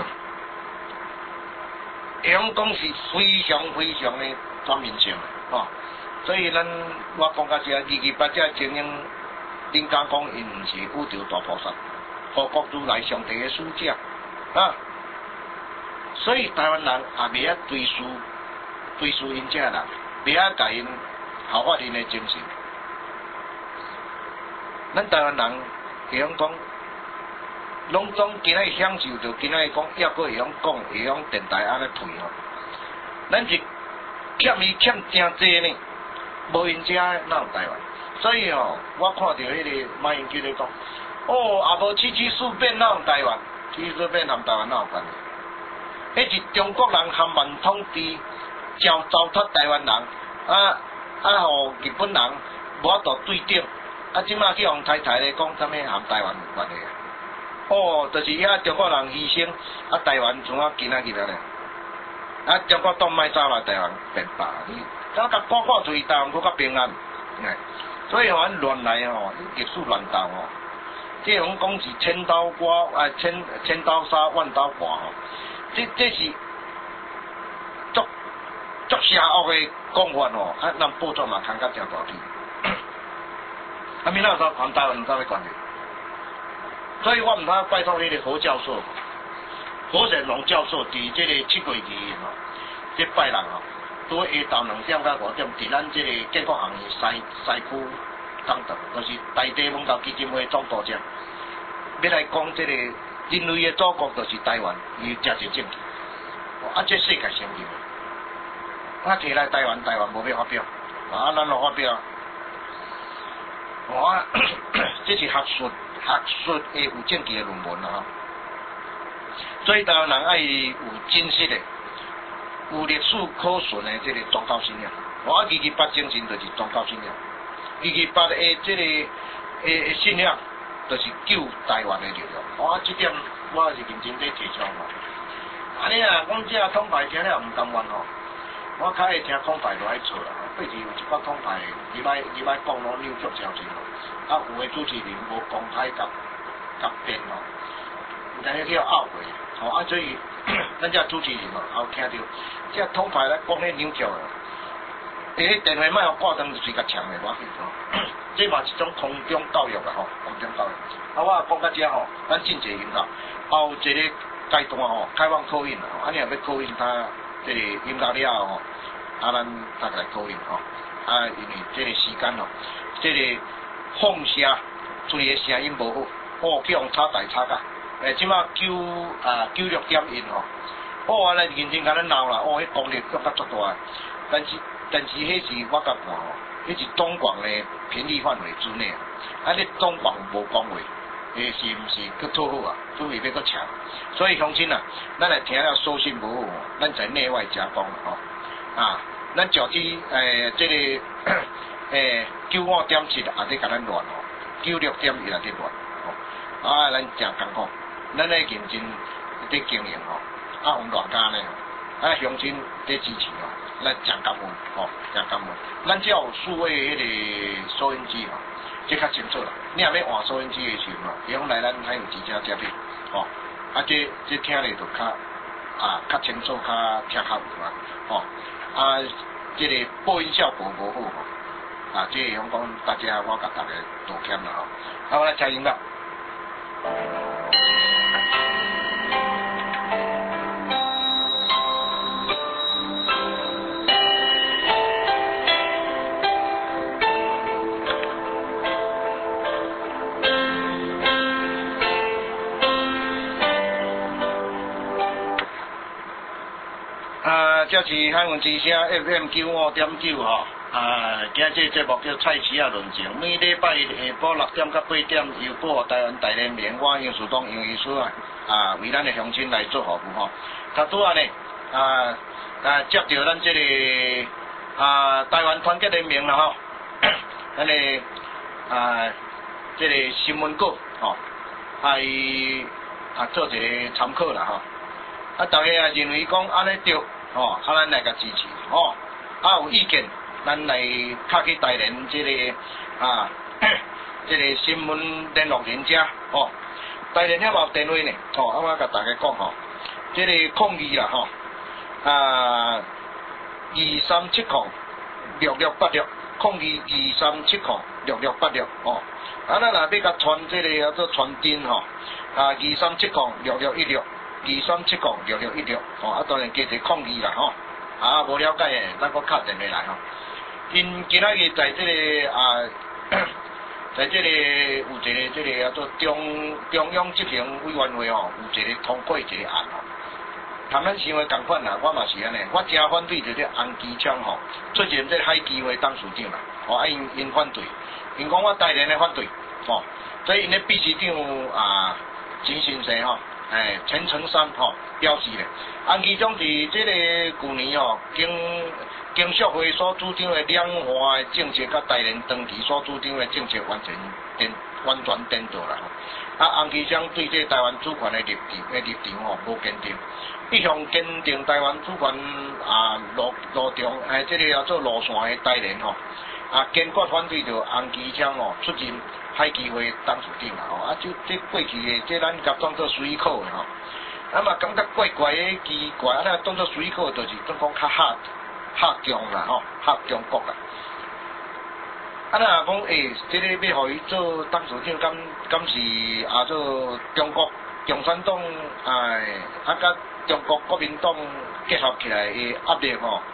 會講講是非常非常誒全面性哦，所以咱我講甲遮二二八遮精英。恁敢講因毋是宇宙大菩薩，和國如來上帝嘅使者啊！所以台灣人也袂曉追溯追溯因遮人，袂曉甲因效法因嘅精神。咱台灣人會曉講，攏總今仔享受着，今仔講抑閣會曉講，會曉電台安尼配吼。咱是欠伊欠真濟呢，無因遮哪有台灣？所以哦，我看到迄個馬英九咧講，哦，也無七七事變哪有台灣？七七事變含台灣哪有關係？迄是中國人含萬統治，招糟蹋台灣人，啊啊，互日本人無法度對頂，啊，即馬去互太太咧講，啥物含台灣有關係啊？哦，就是遐中國人犧牲，啊，台灣怎啊今仔日咧？啊，中國黨莫走來台灣變霸，你敢甲趕趕出去，台灣佫較平安，哎。所以咱亂來吼，歷史亂鬥吼，即係講講是千刀割啊，千千刀殺萬刀剮吼，這這是足足邪惡嘅講法吼，啊，咱報紙嘛看甲真大氣，啊，明仔載環台灣唔知咩關係，所以我唔通拜託迄個何教授，何成龍教授佇這個七月二號吼，即拜人吼， 拄下昼两点到五点，伫咱即个建国行业西西区东道，就是台地文教基金会总部长，要来讲即个人类的祖国就是台湾，伊真是正气。啊，这世界先进。我摕来台湾，台湾无要发表，啊，咱就发表。我这是学术学术的有正气的论文啊。所以台湾人爱有真实的、有历史可循的这个宗教信仰。我二二八精神就是宗教信仰，二二八的这个诶信仰就是救台湾的力量。我这点我是认真在提倡嘛。安尼啊，讲这统派听了唔甘愿吼。我较爱听统派就爱错啦，过去有一寡统派，你摆你摆讲拢扭曲消息咯，啊有诶主持人无公开甲甲辩咯，但是叫拗回，吼啊所以咱遮主持人吼，也有听到，这统派咧讲迄扭曲诶，诶电话莫互挂断就随甲抢诶，我记吼，这嘛是一种空中教育啦吼，空中教育。啊我讲到遮吼，咱进一个音乐，后一个阶段吼，开放口音啦，安尼若要口音他。这个音乐了吼，啊，咱大家讨论吼，啊，因为这个时间吼，这个放射出的声音无好，哦，去用插台插甲，诶，即马九啊九六点音吼，哦，安尼认真甲咱闹啦，哦，迄功率更较足大，但是但是迄是我甲看吼，迄是中广的频率范围之内，啊，你中广无讲话。诶，是毋是佫讨好啊？准备要佫强，所以乡亲啊，咱来听了收信无好，咱在内外夹攻吼啊！咱招之诶，这个诶九五点七也伫甲咱乱吼，九六点一也伫乱吼啊！咱诚艰苦，咱咧认真伫经营吼，啊，用大家呢，啊，乡亲伫支持吼，咱诚感恩吼，诚感恩。咱只要有数位迄个收音机吼。这较清楚啦，你若要换收音机的时候，伊讲来咱还有几家接片，吼、哦，啊这这听咧就较啊较清楚，较听较有啦，吼、哦，啊这个播音效果无好吼，啊这样讲大家我甲大家道歉啦吼，啊我来听音乐。啊，这是海文之声 F M 九五点九吼，啊，今这节目叫菜市啊论情，每礼拜下晡六点到八点由保护台湾大联盟我杨树东杨医师啊，啊为咱的乡亲来做服务吼。他拄啊呢，啊啊接到咱这个啊台湾团结联盟啦吼，咱的啊这个新闻稿吼，啊伊啊做一个参考啦吼。啊，大家也认为讲安尼对，吼，啊，咱来甲支持，吼，啊有意见，咱来敲去台联这个啊，这个新闻联络人家，吼，台联也有电话呢，吼，啊，我甲大家讲吼，这个抗议啦，吼，啊，二三七控六六八六，抗议二三七控六六八六，吼，啊，咱若要甲传这个叫做传真吼，啊，二三七控六六一六。二三七讲六六一六，哦，啊当然加一抗议啦，吼，啊无了解诶，咱搁敲电话来吼。因今仔日在这个啊，在这个有一个这个叫做中中央执行委员会吼，有一个通过一个案吼。同咱想诶共款啦，我嘛是安尼，我真反对着这洪基昌吼出任这海基会董事长啦，哦，啊因因反对，因讲我台联诶反对，吼，所以因咧秘书长啊陈先生吼。哎，陈成山吼、哦、表示咧，洪基昌伫即个去年吼、哦，经经协会所主张的两化的政策，甲台联长期所主张的政策完全颠完全颠倒啦。啊，洪基昌对这台湾主权的立场的立场吼无坚定，一向坚定台湾主权啊路路中哎，即、这个叫做路线的台联吼，啊坚决反对着洪基昌吼出任海基会董事长啦吼，啊，就这过去的，这咱甲当做随口的吼，啊嘛感觉怪怪的奇怪，啊，咱当做随口就是总讲较吓吓强啦吼，吓中国啦。啊，咱讲诶，这个要互伊做董事长，敢敢是啊做中国共产党哎，啊甲中国国民党结合起来的压力吼，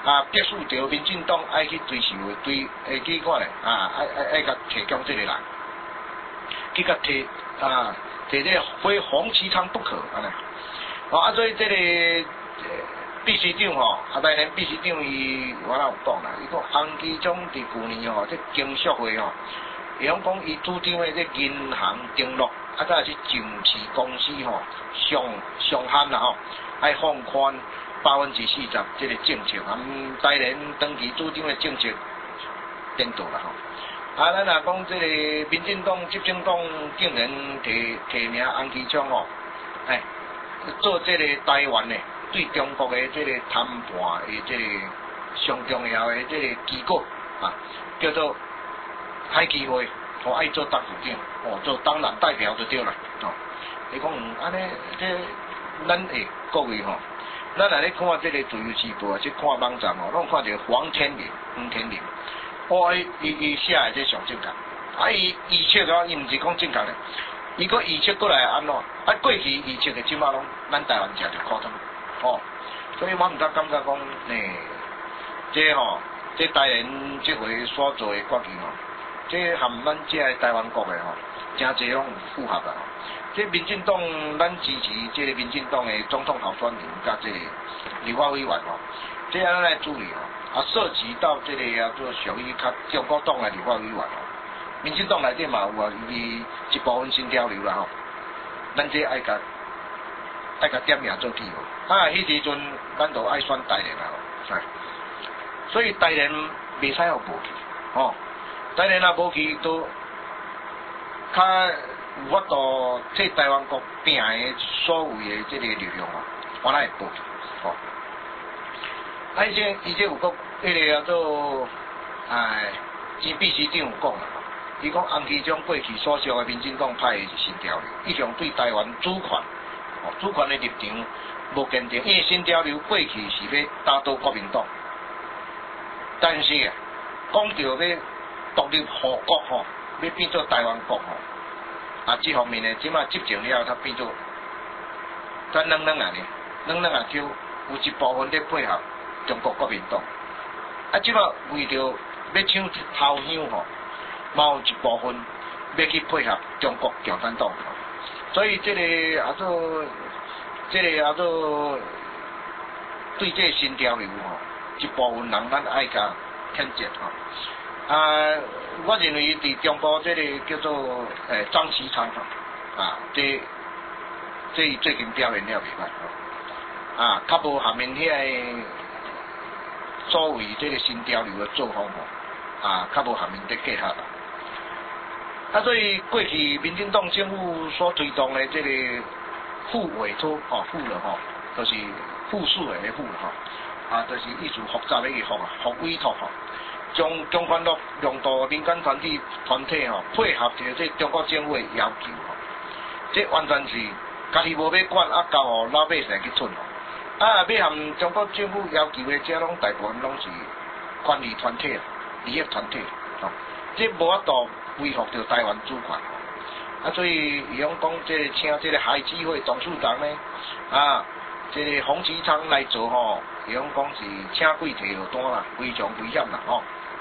啊，结束掉民进党爱去追求的对诶，去看咧啊，爱爱爱甲提供这个人，去甲提啊，提这个非洪其昌不可安尼。哦，啊，所以这个秘书长吼，啊，当然秘书长伊我哪有讲啦，伊讲洪其昌伫去年吼，这经协会吼，伊讲讲伊主张的这银行登录，啊，再是上市公司吼，上上限啦吼，爱放宽。百分之四十这个政策，啊，当然长期主张的政策颠倒啦吼。啊，咱若讲这个民进党执政党竟然提提名洪其昌吼，哎，做这个台湾的对中国的这个谈判的这个上重要的这个机构啊，叫做海基会，我爱做党副长，哦，做党人代表就对啦，哦。你讲安尼，这咱诶各位吼。咱来咧看这个自由时报啊，去看网站哦，拢看到黄天林、黄天林，哦，伊伊伊写的这上正确，啊，伊预测啊，伊毋是讲正确咧，伊个预测过来安怎？啊，过去预测的即马拢咱台湾食着苦痛，哦，所以我毋敢感觉讲，诶，这吼、哦，这台人即回所做的决定吼，这含咱这台湾国的吼，真侪拢符合啦。这民进党，咱支持这个民进党的总统候选人甲这个立法委员吼，这样来处理吼，啊涉及到这个啊做属于较中国党的立法委员吼，民进党内底嘛有啊伊一部分新潮流啦吼，咱这爱甲爱甲点名做记号，啊迄时阵咱就爱选台联啦吼，所以台联袂使互无去，吼，台联啊无去都较。有法度替台湾国拼的所有的这个力量啊，我来报去，吼、哦。啊，伊这伊这有讲，迄个叫做哎，前秘书长有讲啦，伊讲洪其昌过去所属的民进党派的是新潮流，一向对台湾主权，哦，主权的立场无坚定，因为新潮流过去是要打倒国民党，但是啊，讲到要独立护国吼，要变做台湾国吼。啊，这方面呢，即马执政了，他变做咱软软啊呢，软软啊，叫有一部分咧配合中国国民党。啊，即马为着要抢头香吼，嘛有一部分要去配合中国共产党。所以这个啊做，这个啊做对这个新潮流吼，一部分人咱爱甲谴责吼。啊，我认为伫中国这个叫做诶张其昌吼，啊，这这最近表现了袂歹吼，啊，较无下面遐个所谓这个新潮流的作风吼，啊，较无下面的结合啦。啊，所以过去民进党政府所推动的这个副委托吼，副了吼，就是复数的副了吼，啊，就是意思复杂的个复啊，复委托吼。将中权落量度民间团体团体吼，配合着这中国政府的要求吼，这完全是家己无要管，啊交互老百姓去存吼。啊，要含中国政府要求的，这拢大部分拢是权利团体、利益团体吼，这无法度维护着台湾主权吼。啊，所以伊讲讲这请这个海基会董事长呢，啊，这个洪其昌来做吼，伊讲讲是请鬼摕落单啦，非常危险啦吼。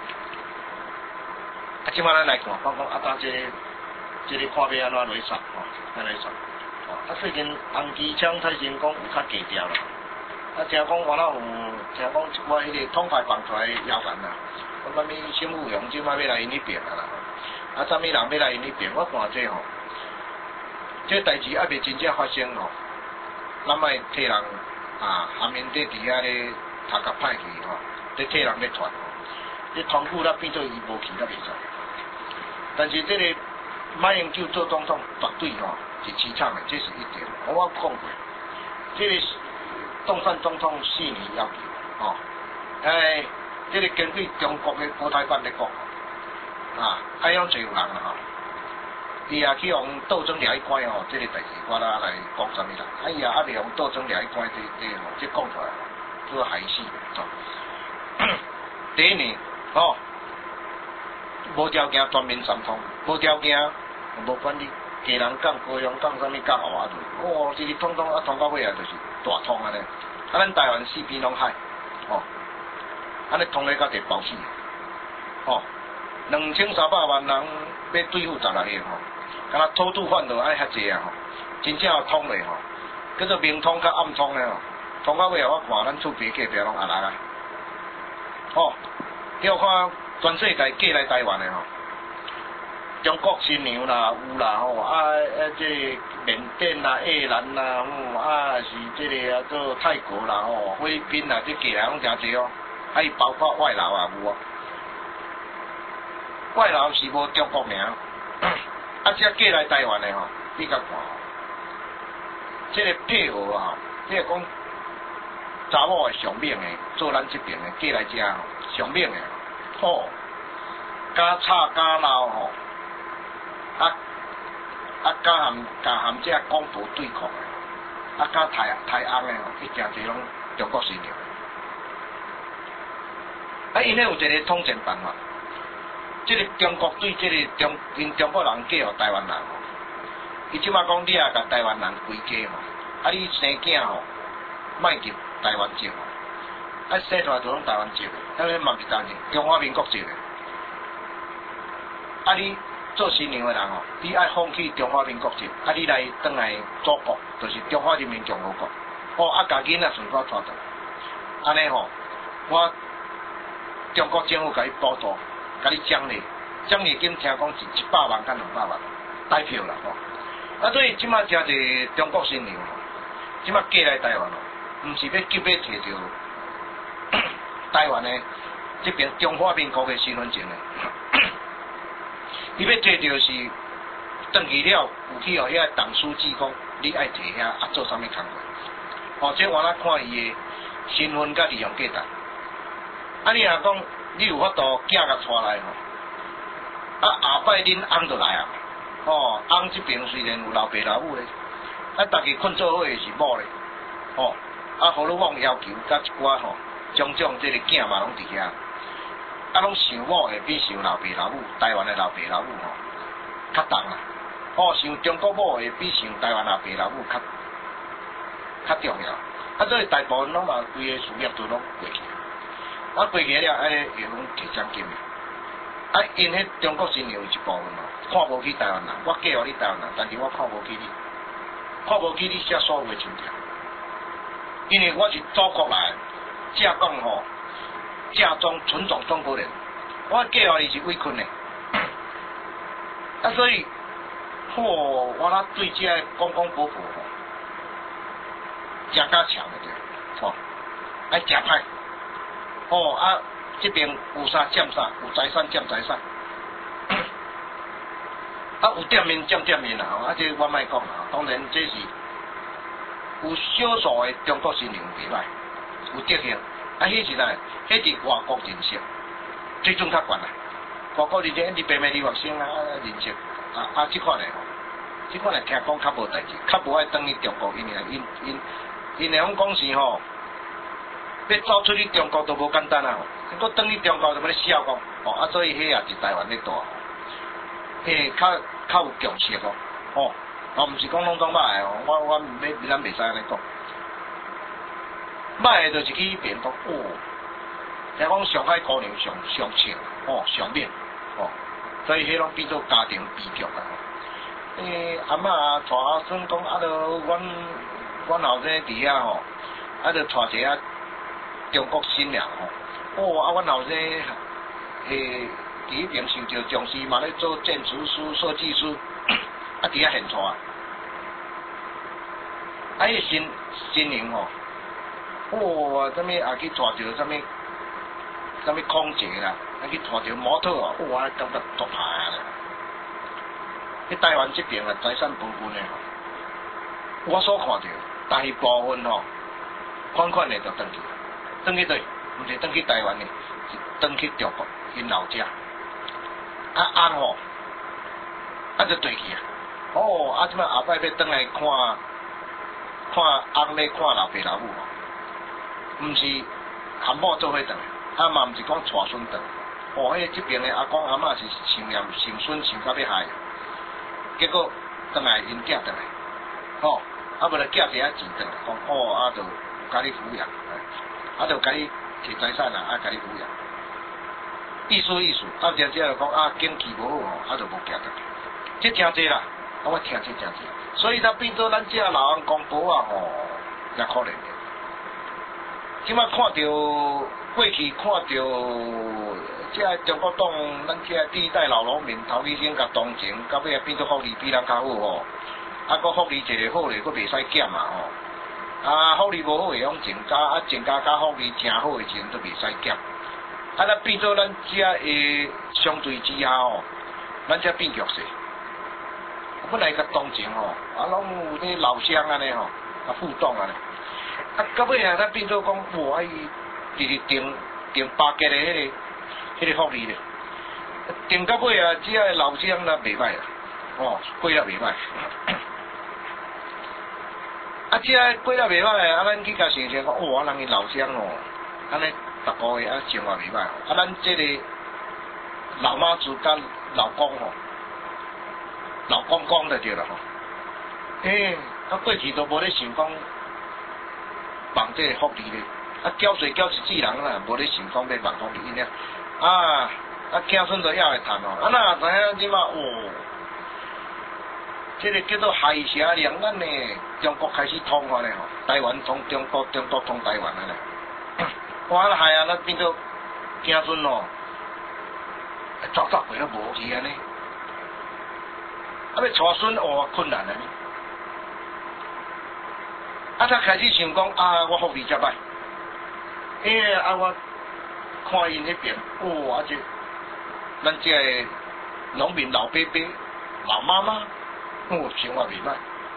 啊，即摆咱来看，讲讲啊，当这个这个看要安怎来算吼，安来算。哦，啊，最近洪其昌太成功有较低调啦。啊，听讲我那有，听讲我迄个统派放出来谣言啦，讲啥物沈富雄即摆要来因迄边啦啦。啊，啥物人要来因迄边？我看这吼，这代志还未真正发生吼，咱莫替人啊下面伫伫遐咧头壳歹去吼，咧替人咧传吼，咧传久了变做伊无去了袂使。但是这个马英九做总统绝对吼是凄惨的，这是一点。我讲过，这个当选总统四年要求吼，哎，这个根据中国的国台办咧讲，啊，海洋就有人啦吼，伊也去用斗争掠去关吼，这个代志我啦来讲啥物啦，啊伊也还未用斗争掠去关这这吼，这讲出来吼，做害死吼。第一年吼。无条件全面三通，无条件无管你家人讲、高雄讲啥物讲话啊，哦，这个通通啊通到尾啊，就是大通安尼。啊，咱台湾四边拢海，哦， 安尼通咧甲地包死，吼，两千三百万人要对付十六个吼，敢若偷渡犯就安尼遐济啊吼，真正有通咧吼，叫做明通甲暗通咧吼，通到尾我看咱厝边隔壁拢压力啊，吼，叫看全世界寄来台湾的吼。中国新娘啦有啦吼，啊啊这缅甸啦、越南啦吼，啊是这个啊做泰国啦吼、菲律宾啦，这过来拢诚济哦，还有包括外劳也有哦。外劳是无中国名，啊这过来台湾的吼，你甲看吼，这个配合啊，这个讲查某的上面的，做咱这边的过来遮吼，上面的吼，加吵加闹吼。啊啊，甲含甲含这广播对抗的，啊甲台台翁的吼，去诚侪拢中国新娘。啊，因咧有一个统战办法，即、这个中国对即个中因中国人嫁互台湾人吼，伊即马讲你啊甲台湾人归家吼，啊你生囝吼，莫入台湾籍吼，啊生出来就拢台湾籍的，啊你嘛是当然中华民国籍的，啊你。做新娘的人吼，你爱放弃中华民国籍，啊，你来转来祖国，就是中华人民共和国，哦，啊，家囡仔顺我带倒，安尼吼，我中国政府甲你补助，甲你奖励，奖励金听讲是一百万到两百万，台票啦吼。啊，所以即马诚侪中国新娘吼，即马嫁来台湾吼，毋是要急要摕到台湾的这边中华民国的身份证的。伊要摕到是，登记了有去互遐董书记讲，你爱摕遐啊做啥物工作？哦，这我咱看伊的身份甲利用价值。啊，你若讲你有法度囝甲带来吼，啊下摆恁翁就来啊，哦，翁这边虽然有老爸老母咧，啊，大家困做伙的是某咧，哦，啊，互你往要求甲一寡吼，种种这个囝嘛拢伫遐。啊，拢想某会比想老爸老母，台湾的老爸老母吼较重啦。哦，想中国某会比想台湾老爸老母较较重要。啊，所以大部分拢嘛规个事业都拢过去。啊，过去了，安尼会拢摕奖金的。啊，因迄中国新娘有一部分哦，看无起台湾人，我嫁互你台湾人，但是我看无起你，看无起你写所有的亲条。因为我是祖国来，只讲吼。嫁妆纯种中国人，我嫁互伊是委屈的，啊，所以，嚯、哦，我那对这公公婆婆吼，真加强的对，吼，爱食歹，哦啊，这边有啥占啥，有财产占财产，啊，有店面占店面啦，啊，这我莫讲啦，当然这是有少数的中国新娘袂歹，有德行。啊，迄是哪？迄是外国人士，最终较悬啦。外国人士，你北美留学生啊，人士啊啊，即款的吼，即款的听讲较无代志，较无爱转去中国，因为因因因来讲讲是吼，要走出去中国都无简单啊！吼，佮转去中国就要咧笑讲，哦啊，所以迄也是台湾咧大，迄较较有强势哦，哦，哦，毋是讲拢总歹哦，我我袂咱袂使安尼讲。歹就是去变讲哦，听讲上海姑娘上上穿哦上面哦，所以迄拢变做家庭悲剧啦。诶、欸，阿嬷带阿孙讲，啊，着阮阮后生伫遐吼，啊，着带一个中国新娘吼，哦，啊，阮后生诶伫迄边受着重视嘛，咧做建筑师、设计师，啊，伫遐现带，啊，迄新新娘吼。哦，什么也去带着什么什么空姐啦，啊去带着模特啊，我感觉足歹啊！喺台湾这边啊，财产分分的吼，我所看到大部分吼，款款的就转去，转去对，唔是转去台湾的，是转去中国因老家。啊啊吼，啊就对去啊！哦，啊即摆后摆要转来看看翁咧看老爸老母。毋是含某做伙转，啊嘛毋是讲带孙转，哦，迄即边的阿公阿嬷是想念想孙想到要害，结果转来因囝转来，吼、哦，啊无就寄一下钱转来，讲哦，啊就甲你抚养，啊就甲你摕财产啊，啊，甲你抚养。意思意思，啊，真正就讲啊，经济无好吼，啊，就无行得。这真济啦，啊，我听这真济，所以它变做咱这老人公婆啊吼，真可怜的。即摆看到过去看到这中国党，咱这第一代老农民头起先甲同情，到尾啊变做福利比咱较好吼，啊，个福利一个好咧，佫袂使减啊吼，啊，福利无好会用增加，啊，增加甲福利正好诶时阵都袂使减，啊，咱变做咱这诶相对之下吼，咱这变弱势。本来较同情吼，啊，拢有啲老乡安尼吼，啊，互动安尼。啊，到尾啊，咱变做讲，哇，伊直直定定八格的迄、那个、迄、个福利咧，定到尾啊，只个老乡啦袂歹啦，哦，过了袂歹。啊，只个过了袂歹，啊，咱去甲想想讲，哇，人伊老乡哦，安尼逐个月啊生活袂歹，啊，咱这个老妈子甲老公吼，老公公就对啦吼，诶、欸，啊，过去都无咧想讲。放这个福利咧，啊缴税缴一世人啦，无咧想讲要放福利呢。啊，啊子孙都也会趁哦。啊那知影即马哦，这个叫做海峡两岸呢，中国开始通话咧吼，台湾通中国，中国通台湾啊咧。哇，那海啊，那变做子孙哦，走走过都无去安尼，啊要带孙哦困难啊。啊！才开始想讲啊，我福利遮歹，诶、欸、啊！我看因迄边，哇！啊这咱这个农民老伯伯、老妈妈，哦，生活袂歹。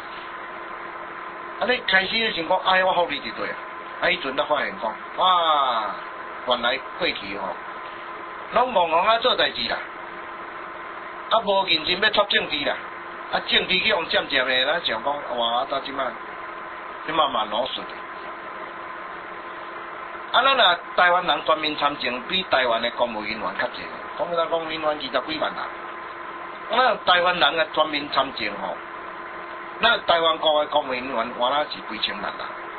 啊！你开始想讲，哎，我福利就对啊！啊！迄阵才发现讲，哇！原来过去吼，拢忙忙啊做代志啦，啊无认真要撮政治啦，啊政治去用渐渐的，咱想讲，哇！啊到即摆。即嘛嘛老顺的，啊，咱若台湾人全面参政，比台湾的公务人员较济，讲咱公务人员二十几万人，咱台湾人嘅全面参政吼，咱台湾国嘅公务人员原来是几千万人，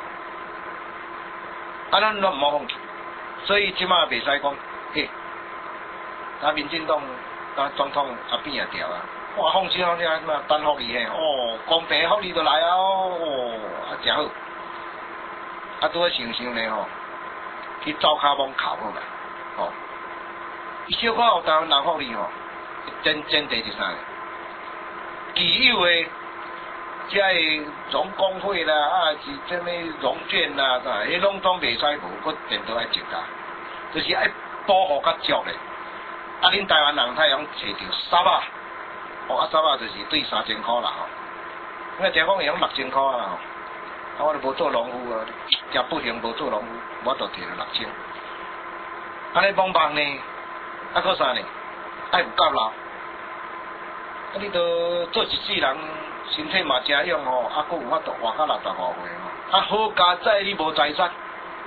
啊，咱都唔好放弃，所以即马袂使讲，嘿，啊，民进党啊总统啊变啊掉啊。哇！放心放心，嘛单福利嘿，哦，公平福利就来啊，哦，啊真好。啊，拄啊想想咧吼，去走卡网考好嘛，吼。伊小可有台湾人福利吼，真真第是啥咧？既有诶，即个农工会啦，啊是什么农券啦，啥，迄拢总袂使无，佫电都爱增加，就是爱保护较足咧。啊，恁台湾人太阳找着三啊。哦，啊，三啊，就是对三千块啦吼。我听讲会用六千块啦吼。啊，我都无做农夫啊，食不行无做农夫，我都摕了六千。安尼帮帮呢？啊，搁啥呢？爱有够老。啊，你都做一世人，身体嘛真勇吼，啊，搁有法度活到六十五岁吼。啊，好家在你无财产，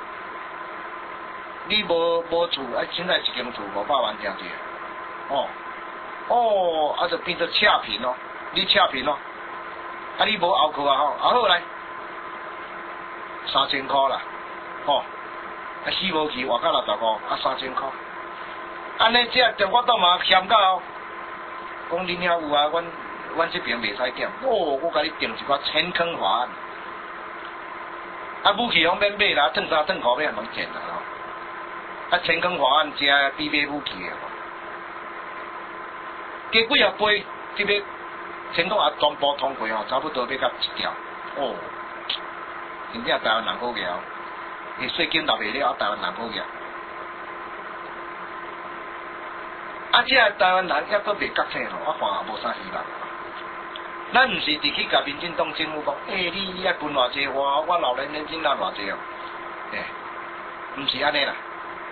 你无无厝，啊，现在一间厝五百万正济，哦。哦，啊就变做赤贫咯，你赤贫咯，啊你无后课啊吼，啊好来，三千块啦，吼、哦，啊死无去活到六十五，啊三千块，安尼这中国党嘛嫌到，讲恁遐有啊，阮阮这边袂使减，哦，我甲你定一个千坑法案，啊武器方免买啦，褪衫褪裤免通捡啦吼，啊千坑法案这比买武器的。加几啊杯，这边全国也全部通过吼，差不多要到一条。哦，真正台湾人好个哦，伊税金纳袂了，台湾人好个。啊，这台湾人抑阁袂觉醒吼，我看也无啥希望。咱毋是直去甲民进党政府讲，诶、欸，你你爱分偌济我，我老年年金拿偌济哦，诶、欸，毋是安尼啦。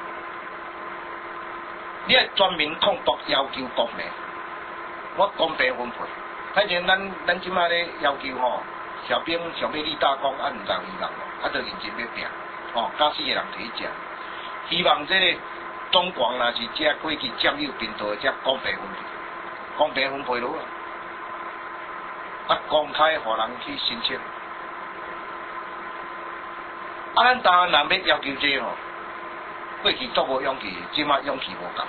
你爱全面统独要求公平。我公平分配，反正咱咱即摆咧要求吼，小兵想要立大功，啊毋知有希望咯，啊着认真要拼，吼，假死个人摕去食，希望这个中广若是这过去占有频道的这公平分配，公平分配落啊，啊公开互人去申请，啊咱台湾人要要求这吼， 过去足无勇气，即马勇气无够，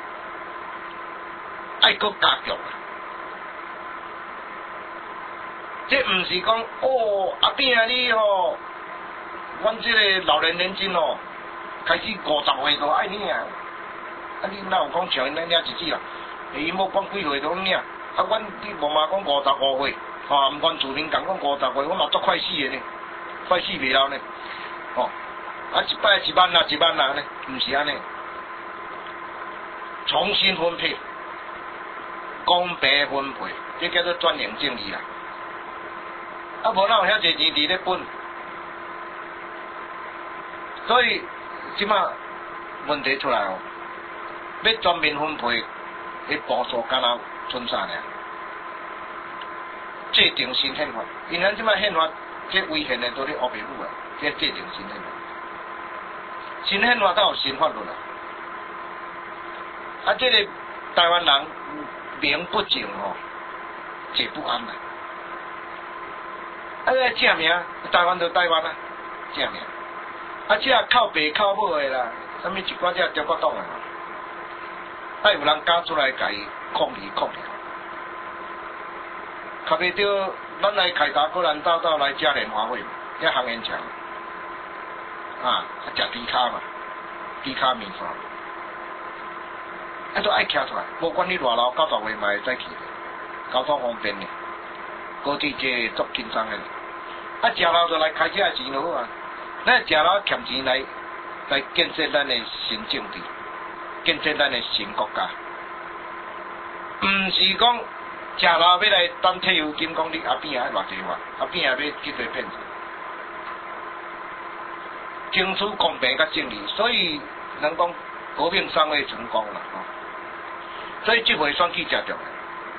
爱搁加强。这毋是讲哦，阿炳啊你吼，阮即个老年人真哦，开始五十岁都爱领啊，啊你哪有讲像因咱领一支啊？伊某讲几岁都领，啊阮你无嘛讲五十五岁，吼，毋管自民讲讲五十岁，我嘛足快死的呢，快死袂了呢，吼、哦，啊一摆一万啊一万啊呢，毋是安尼，重新分配，公平分配，这叫做专营正义啦。啊，无哪有遐济钱伫咧本，所以即马问题出来哦，要全面分配，迄步数敢若剩啥尔？制定新宪法，因咱即马宪法这违宪的都咧黑白舞啊，这制定新宪法，新宪法才有新法律啊。啊，这个台湾人名不正哦，坐不安啦。啊，个正名，台湾就台湾啊，正名。啊，这靠爸靠母的啦，啥物一寡只中国党的，啊，有人加出来甲伊抗议抗议。较袂着，咱来凯达格兰大道来嘉年华会嘛，遐行烟场，啊，食猪骹嘛，猪骹面线，啊都爱徛出来，无管你偌老，九十岁嘛会使去的，交通方便的。高铁这足轻松的，啊，食老就来开车钱就好啊。咱食老欠钱来来建设咱的新政治，建设咱的新国家，毋是讲食老要来等退休金，讲你阿扁爱偌济话，阿扁也要去做骗子，争取公平甲正义，所以人讲革命尚未成功啦，吼、哦。所以这回选举真重要。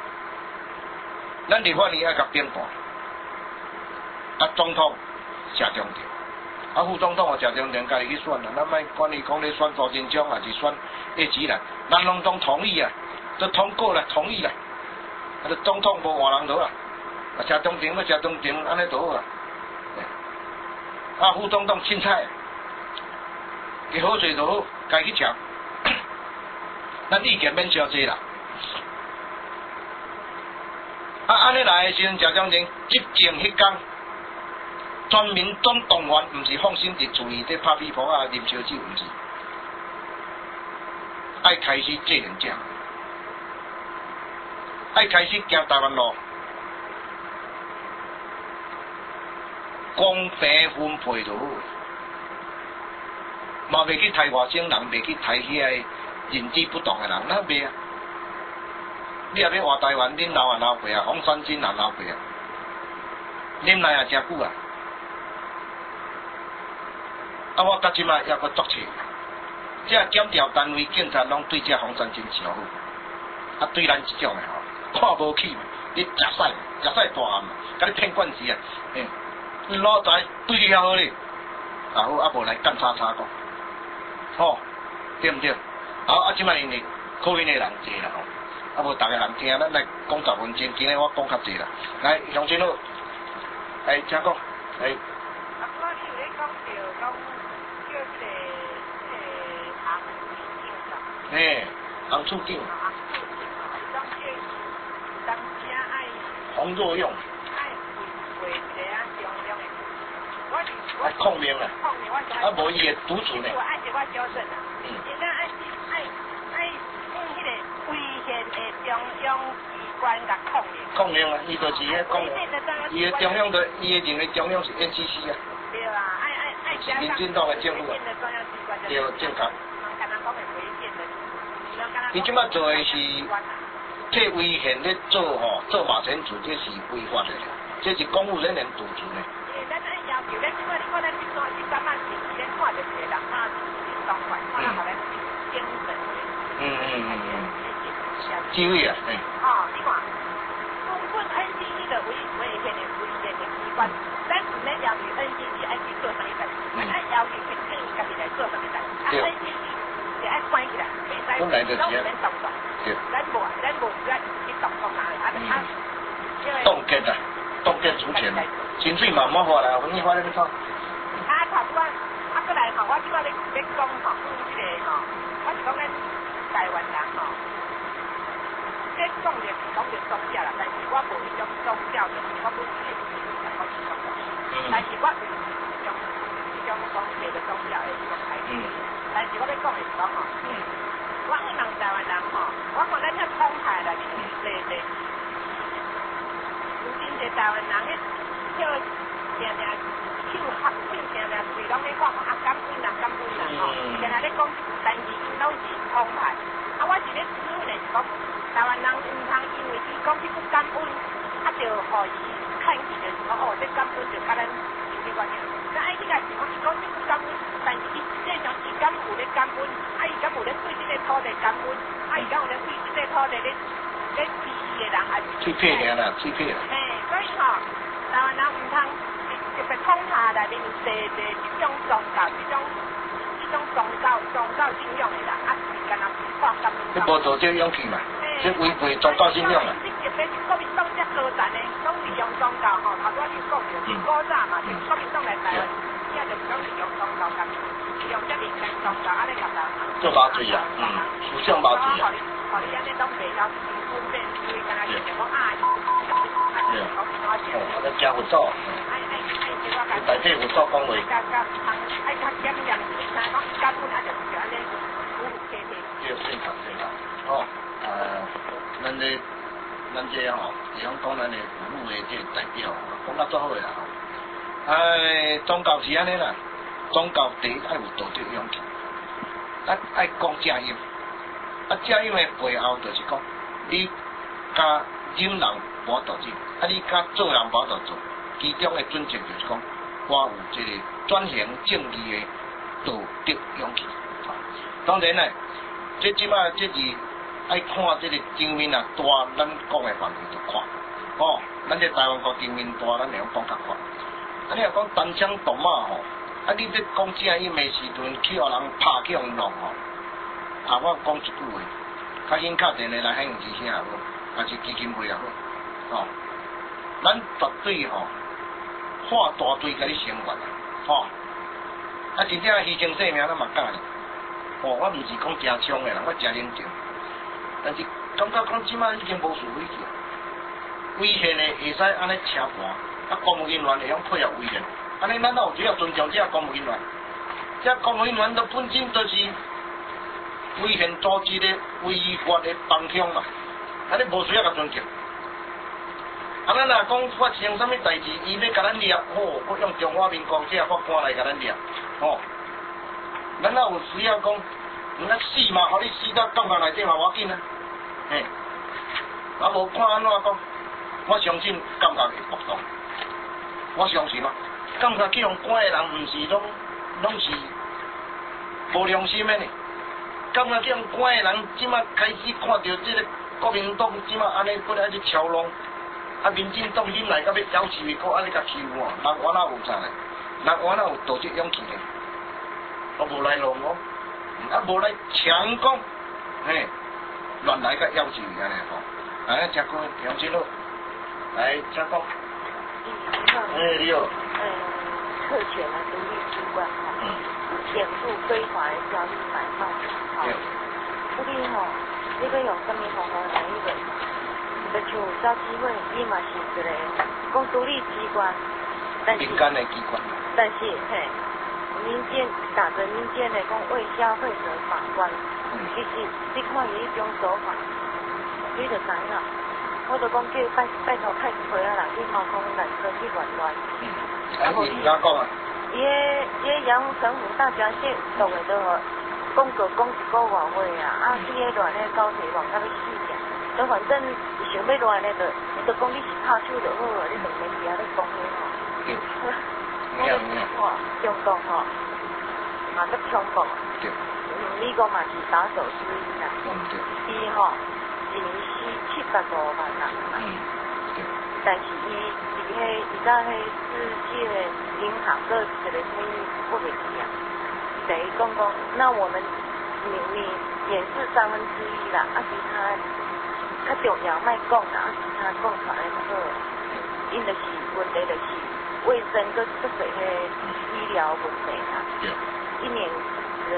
咱立法院爱甲变盘，啊总统下重点，啊副总统也下重点，家己去选啦。咱莫管伊讲咧选苏贞昌，还是选叶子兰，咱拢总同意啊，都通过啦，同意啦。啊，就总统无换人就好啊，啊下重点要下重点，安尼就好啊。啊副总统凊彩，伊好势就好，家己食。咱意见免伤济啦。啊，安尼来的时阵，谢长廷执政迄天，全民总动员，毋是放心伫厝里伫拍屁股啊、啉烧酒，毋是，爱开始制定这样，爱开始行台湾路，公平分配就好，嘛袂去抬外省人，袂去抬遐个认知不同的人，咱袂啊。你也要换台湾，恁老也老过啊，黄山金也老过啊，恁来也真久啊。啊，我到即摆还阁作册，这检调单位警察拢对这黄山金超好，啊对咱即种的吼，看无起嘛，你食屎，食屎大汉嘛，甲你骗惯势啊，嘿，你老仔对你遐好哩，啊好，啊无来干叉叉讲，吼，对毋对？好，啊即摆因为可怜的人济啦吼。啊，无逐个人听，咱来讲十分钟，今日我讲较济啦。来，乡亲佬，来，请讲，来。啊，我你有咧讲着讲叫一个诶红处长噻。诶，红处长。红处长，讲叫当家爱。洪若用。爱为为一个啊中央的，我是我。爱控命啊。控命，我是。啊，无伊会督促呢。我爱是我纠正啊。嗯。现在爱爱爱用迄个。危险的中央机关甲控命，控命啊！伊就是迄讲，伊的中央的，伊的认为中央是 N C C 啊。对啊，爱爱爱加上民进党的政府啊。对，正确。伊即摆做的是，这危险咧做吼，做马前处，这是违法的，这是公务人员督促的。诶，咱爱要求，咱即摆你看咱去做去三万四，咱看着一个人啊，一两块，看下来精神。嗯嗯嗯嗯。机会啊，哎。哦，你看，公棍 N C C 的危危险的危险的机关，咱唔免要求 N C C 爱去做什么代志，咱爱要求去建议家己来做什么代志。啊 ，N C C 是爱关起来，袂使拢唔免动作。对。咱无，咱无咱去动作哪里？啊，他。冻结啊，冻结出钱，薪水慢慢发来，我你发咧要创。啊，差不多，啊，过来吼，我即摆咧咧讲吼，即个吼，我是讲咱台湾人吼，即讲着是讲着宗教啦，但是我无迄种宗教，就是我本身的信仰，我是宗教，但是我有一种一种讲别的宗教的一种态度，但是我咧讲的是讲吼，我希望台湾人吼，我看咱遐澎湃内面坐坐，有真侪台湾人咧叫定定。手合手定定嘴拢咧讲啊感恩啦感恩啦吼，定定咧讲，但是因拢是澎湃。啊，我是咧指问的是讲，台湾人毋通因为伊讲即句感恩，啊就互伊看起就是讲哦，这感恩就甲咱有啲关系。咱爱去甲是讲伊讲即句感恩，但是伊实际上伊敢有咧感恩，啊伊敢有咧对即个土地感恩，啊伊敢有咧对即个土地咧咧支持的人还是？ 欺骗人啦，欺骗。 嘿，所以吼，台湾人毋通。特别讲下内面有侪侪即种宗教，即种即种宗教宗教信仰的人，啊是干那是发感恩。你无做这勇气嘛？这违背宗教信仰啊！ 你特别是国民党遮高层的，拢利用宗教吼，头拄仔就讲着，是古早嘛，就是国民党来台湾，伊也就是讲利用宗教甲利用这民间宗教安尼甲人。 做麻醉啊，嗯，思想麻醉啊。 互你安尼拢袂晓分辨，所以干那就是讲啊， 对啊，哦，我咧加辅助。大体辅助讲话。加加爱较检验，但讲加本啊就是就安尼，服务客客。对，正确正确。哦，呃，咱这咱这吼，是讲讲咱的服务的这代表，讲得足好呀吼。哎，宗教是安尼啦，宗教第一爱有道德勇气，咱爱讲正音。啊，正音的背后就是讲，你甲忍人无道理，啊，你甲做人无道做。其中的准则就是讲，我有这个转型正义的道德勇气。当然呢，这即摆这是爱看这个前面啊大，咱讲的范围就看。哦，咱这台湾国前面大，咱会晓讲较快。啊，你若讲单枪独马吼，啊，你咧讲正义的时阵，去互人拍去互弄吼。啊，我讲一句话，较紧敲电话来响一声也好，还是基金会也好，哦，咱绝对吼。化大队甲你生活啊，吼、哦！啊，真正牺牲性命咱嘛干哩。哦，我毋是讲真冲的啦，我真认真。但是感觉讲即摆已经无事危去，危险的会使安尼车盘，啊，公务人员会晓配合危险，安尼咱有只要尊重这公务人员，这公务人员的本身就是危险组织的违法的方向嘛，安尼无需要甲尊敬。啊，咱若讲发生啥物代志，伊要甲咱掠，吼、哦，我用中华民国这法官来甲咱掠，吼、哦。咱若有需要讲，毋咱死嘛，互你死到监狱内底嘛，无要紧啊，嘿。啊，无看安怎讲，我相信监狱会活动，我相信啊，监狱去互关的人，毋是拢拢是无良心的呢。监狱去互关的人，即马开始看到即个国民党即马安尼本来是操弄。啊，民进党引来到要要求伊，搁安尼甲欺负我，人我哪有啥呢？人我哪有道德勇气呢？我无来弄我，啊无来强讲，嘿，乱来甲要求伊安尼吼，哎，真好，杨先生，来，请讲。哎，你好。 嗯，特权的独立机关哈，严肃非法的交易买卖，好，这里吼，这个用什么方法来一个？就像找机会，伊嘛是一个讲独立机关，但是民间的机关， 但是嘿，民间打着民间的讲为消费者把关，嗯、其实你看伊迄种手法，你就知影，我就讲叫拜拜托太亏啊啦，你莫讲缆车去乱乱。 嗯，啊，你唔敢讲啊？ 伊个伊个阳澄湖大闸蟹弄的都讲个讲一个外话啊，啊，你个乱个高铁乱到要死呀！都反正想要乱的，就你就讲你是拍手就好了，你两年以后咧讲个吼。 对。 我就看中共吼，嘛足恐怖。 对。 美国嘛是打手之一啦。 嗯对。 伊吼一年死七百五万人。嗯。对。但是伊伫迄伊在迄世界银行个一个什么不袂记啊？等于讲讲，那我们你你也是三分之一啦，啊其他。较重要，莫讲啦，其他讲出来好，因就是问题就是卫生跟这些迄医疗问题啦，一年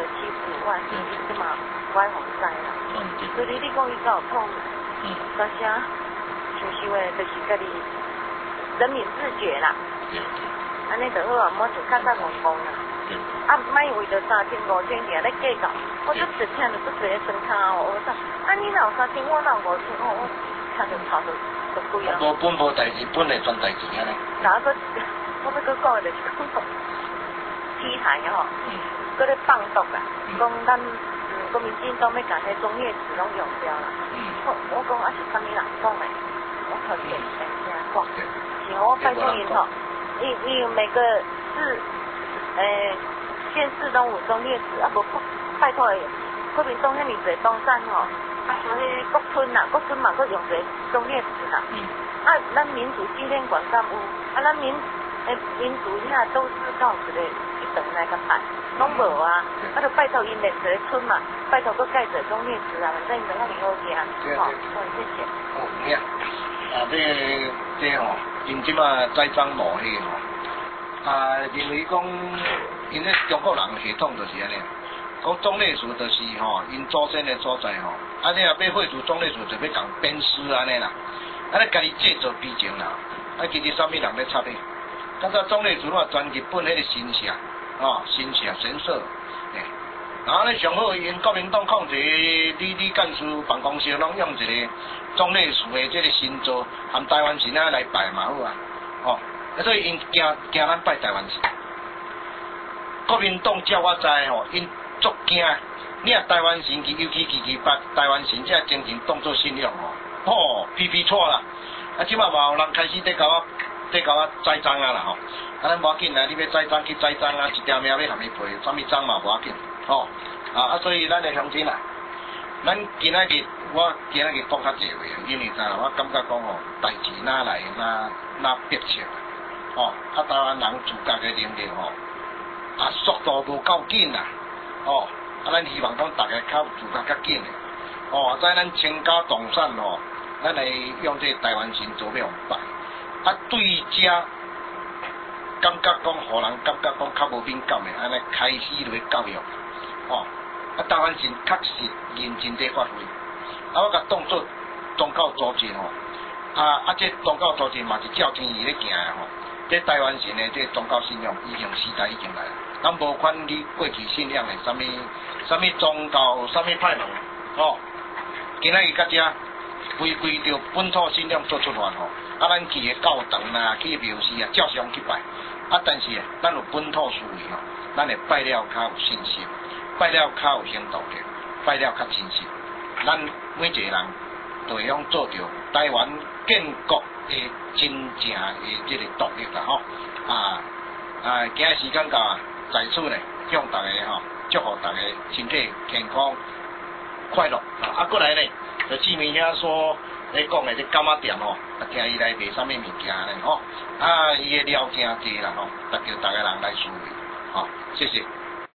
欺负我，是伊即嘛我互知啦。所以你讲伊敢有痛，但是啊，像是话就是家己人民自觉啦。安尼就好啊，莫就较较戆戆啦。啊，莫为着三千五千尔咧计较，我就只听着做一个酸卡哦，我讲，啊你若有三千，我若有五千，哦我听着头就就贵啊。 无本无代志，本来赚代志安尼。 然后个，我要搁讲的就是讲讲，批台吼，搁咧放毒啊，讲咱国民党党要甲迄中叶子拢用掉啦。我我讲啊是啥物人讲的？我特别听听讲，是我拜托因吼，伊伊每个市。诶，县市拢有中烈子，啊无拜托诶，国民党遐尼侪东山吼，啊像迄国村呐，国村嘛佫用侪中烈子啦。嗯。啊，咱民主纪念馆敢有？啊，咱民诶民主遐都是到一个一等来个办，拢无啊。啊，就拜托因连一个村嘛，拜托佫盖一个中烈子啊，反正因遐尼好听。好，好，谢谢。 哦，呀，啊，这这吼，因即马栽赃抹黑吼。啊，认为讲，因咧中国人系统就是安尼，讲忠烈祠就是吼，因祖先的所在吼，啊你若要废除忠烈祠，就要共鞭尸安尼啦，啊你家己制作悲情啦，啊其实啥物人咧插咧？刚才忠烈祠嘛，专日本迄个神社，哦神社神社，诶，然后咧上好因国民党控制李李干事办公室拢用一个忠烈祠的这个神座，含台湾神啊来拜嘛好啊，哦。啊，所以因惊惊咱拜台湾神，国民党照我知吼，因足惊。你若台湾神，尤其其其把台湾神这精神当作信仰吼，吼批批错啦。啊，即马嘛有人开始在甲我，在甲我栽赃啊啦吼。啊，咱无要紧啦，你要栽赃去栽赃啊，一条命要含伊赔，啥物赃嘛无要紧，吼。啊啊，所以咱的乡亲啦，咱今仔日我今仔日讲较济话，因为啥？我感觉讲吼，代志哪来哪哪迫切。哦，啊，台湾人自觉的能力吼，啊，速度无够紧啦，哦，啊，咱希望讲大家较自觉较紧的，哦，在咱倾家荡产吼，咱来用这台湾神做要拜，啊，对遮感觉讲，互人感觉讲较无敏感的，安尼开始来教育，哦，啊，台湾神确实认真在发挥，啊，我甲当作宗教组织吼，啊啊，这宗教组织嘛是照天意咧行的吼。这台湾神的这宗教信仰已经时代已经来了，咱无管你过去信仰的什么什么宗教、什么派门，哦，今仔日到遮规规着本土信仰做出发吼，啊，咱去个教堂啊，去庙寺啊，照常去拜，啊，但是咱有本土思维吼，咱会拜了较有信心，拜了较有行动力，拜了较真实，咱每一个人都会用做着台湾建国的真正的这个动力啦吼，啊啊，今日时间到啊，在此呢，向大家吼祝福大家身体健康快乐啊！过来呢，就志明兄说咧讲的这柑仔店吼，啊，听伊来卖啥物物件呢吼，啊，伊的料真济啦吼，得叫大家人来思维，吼，谢谢。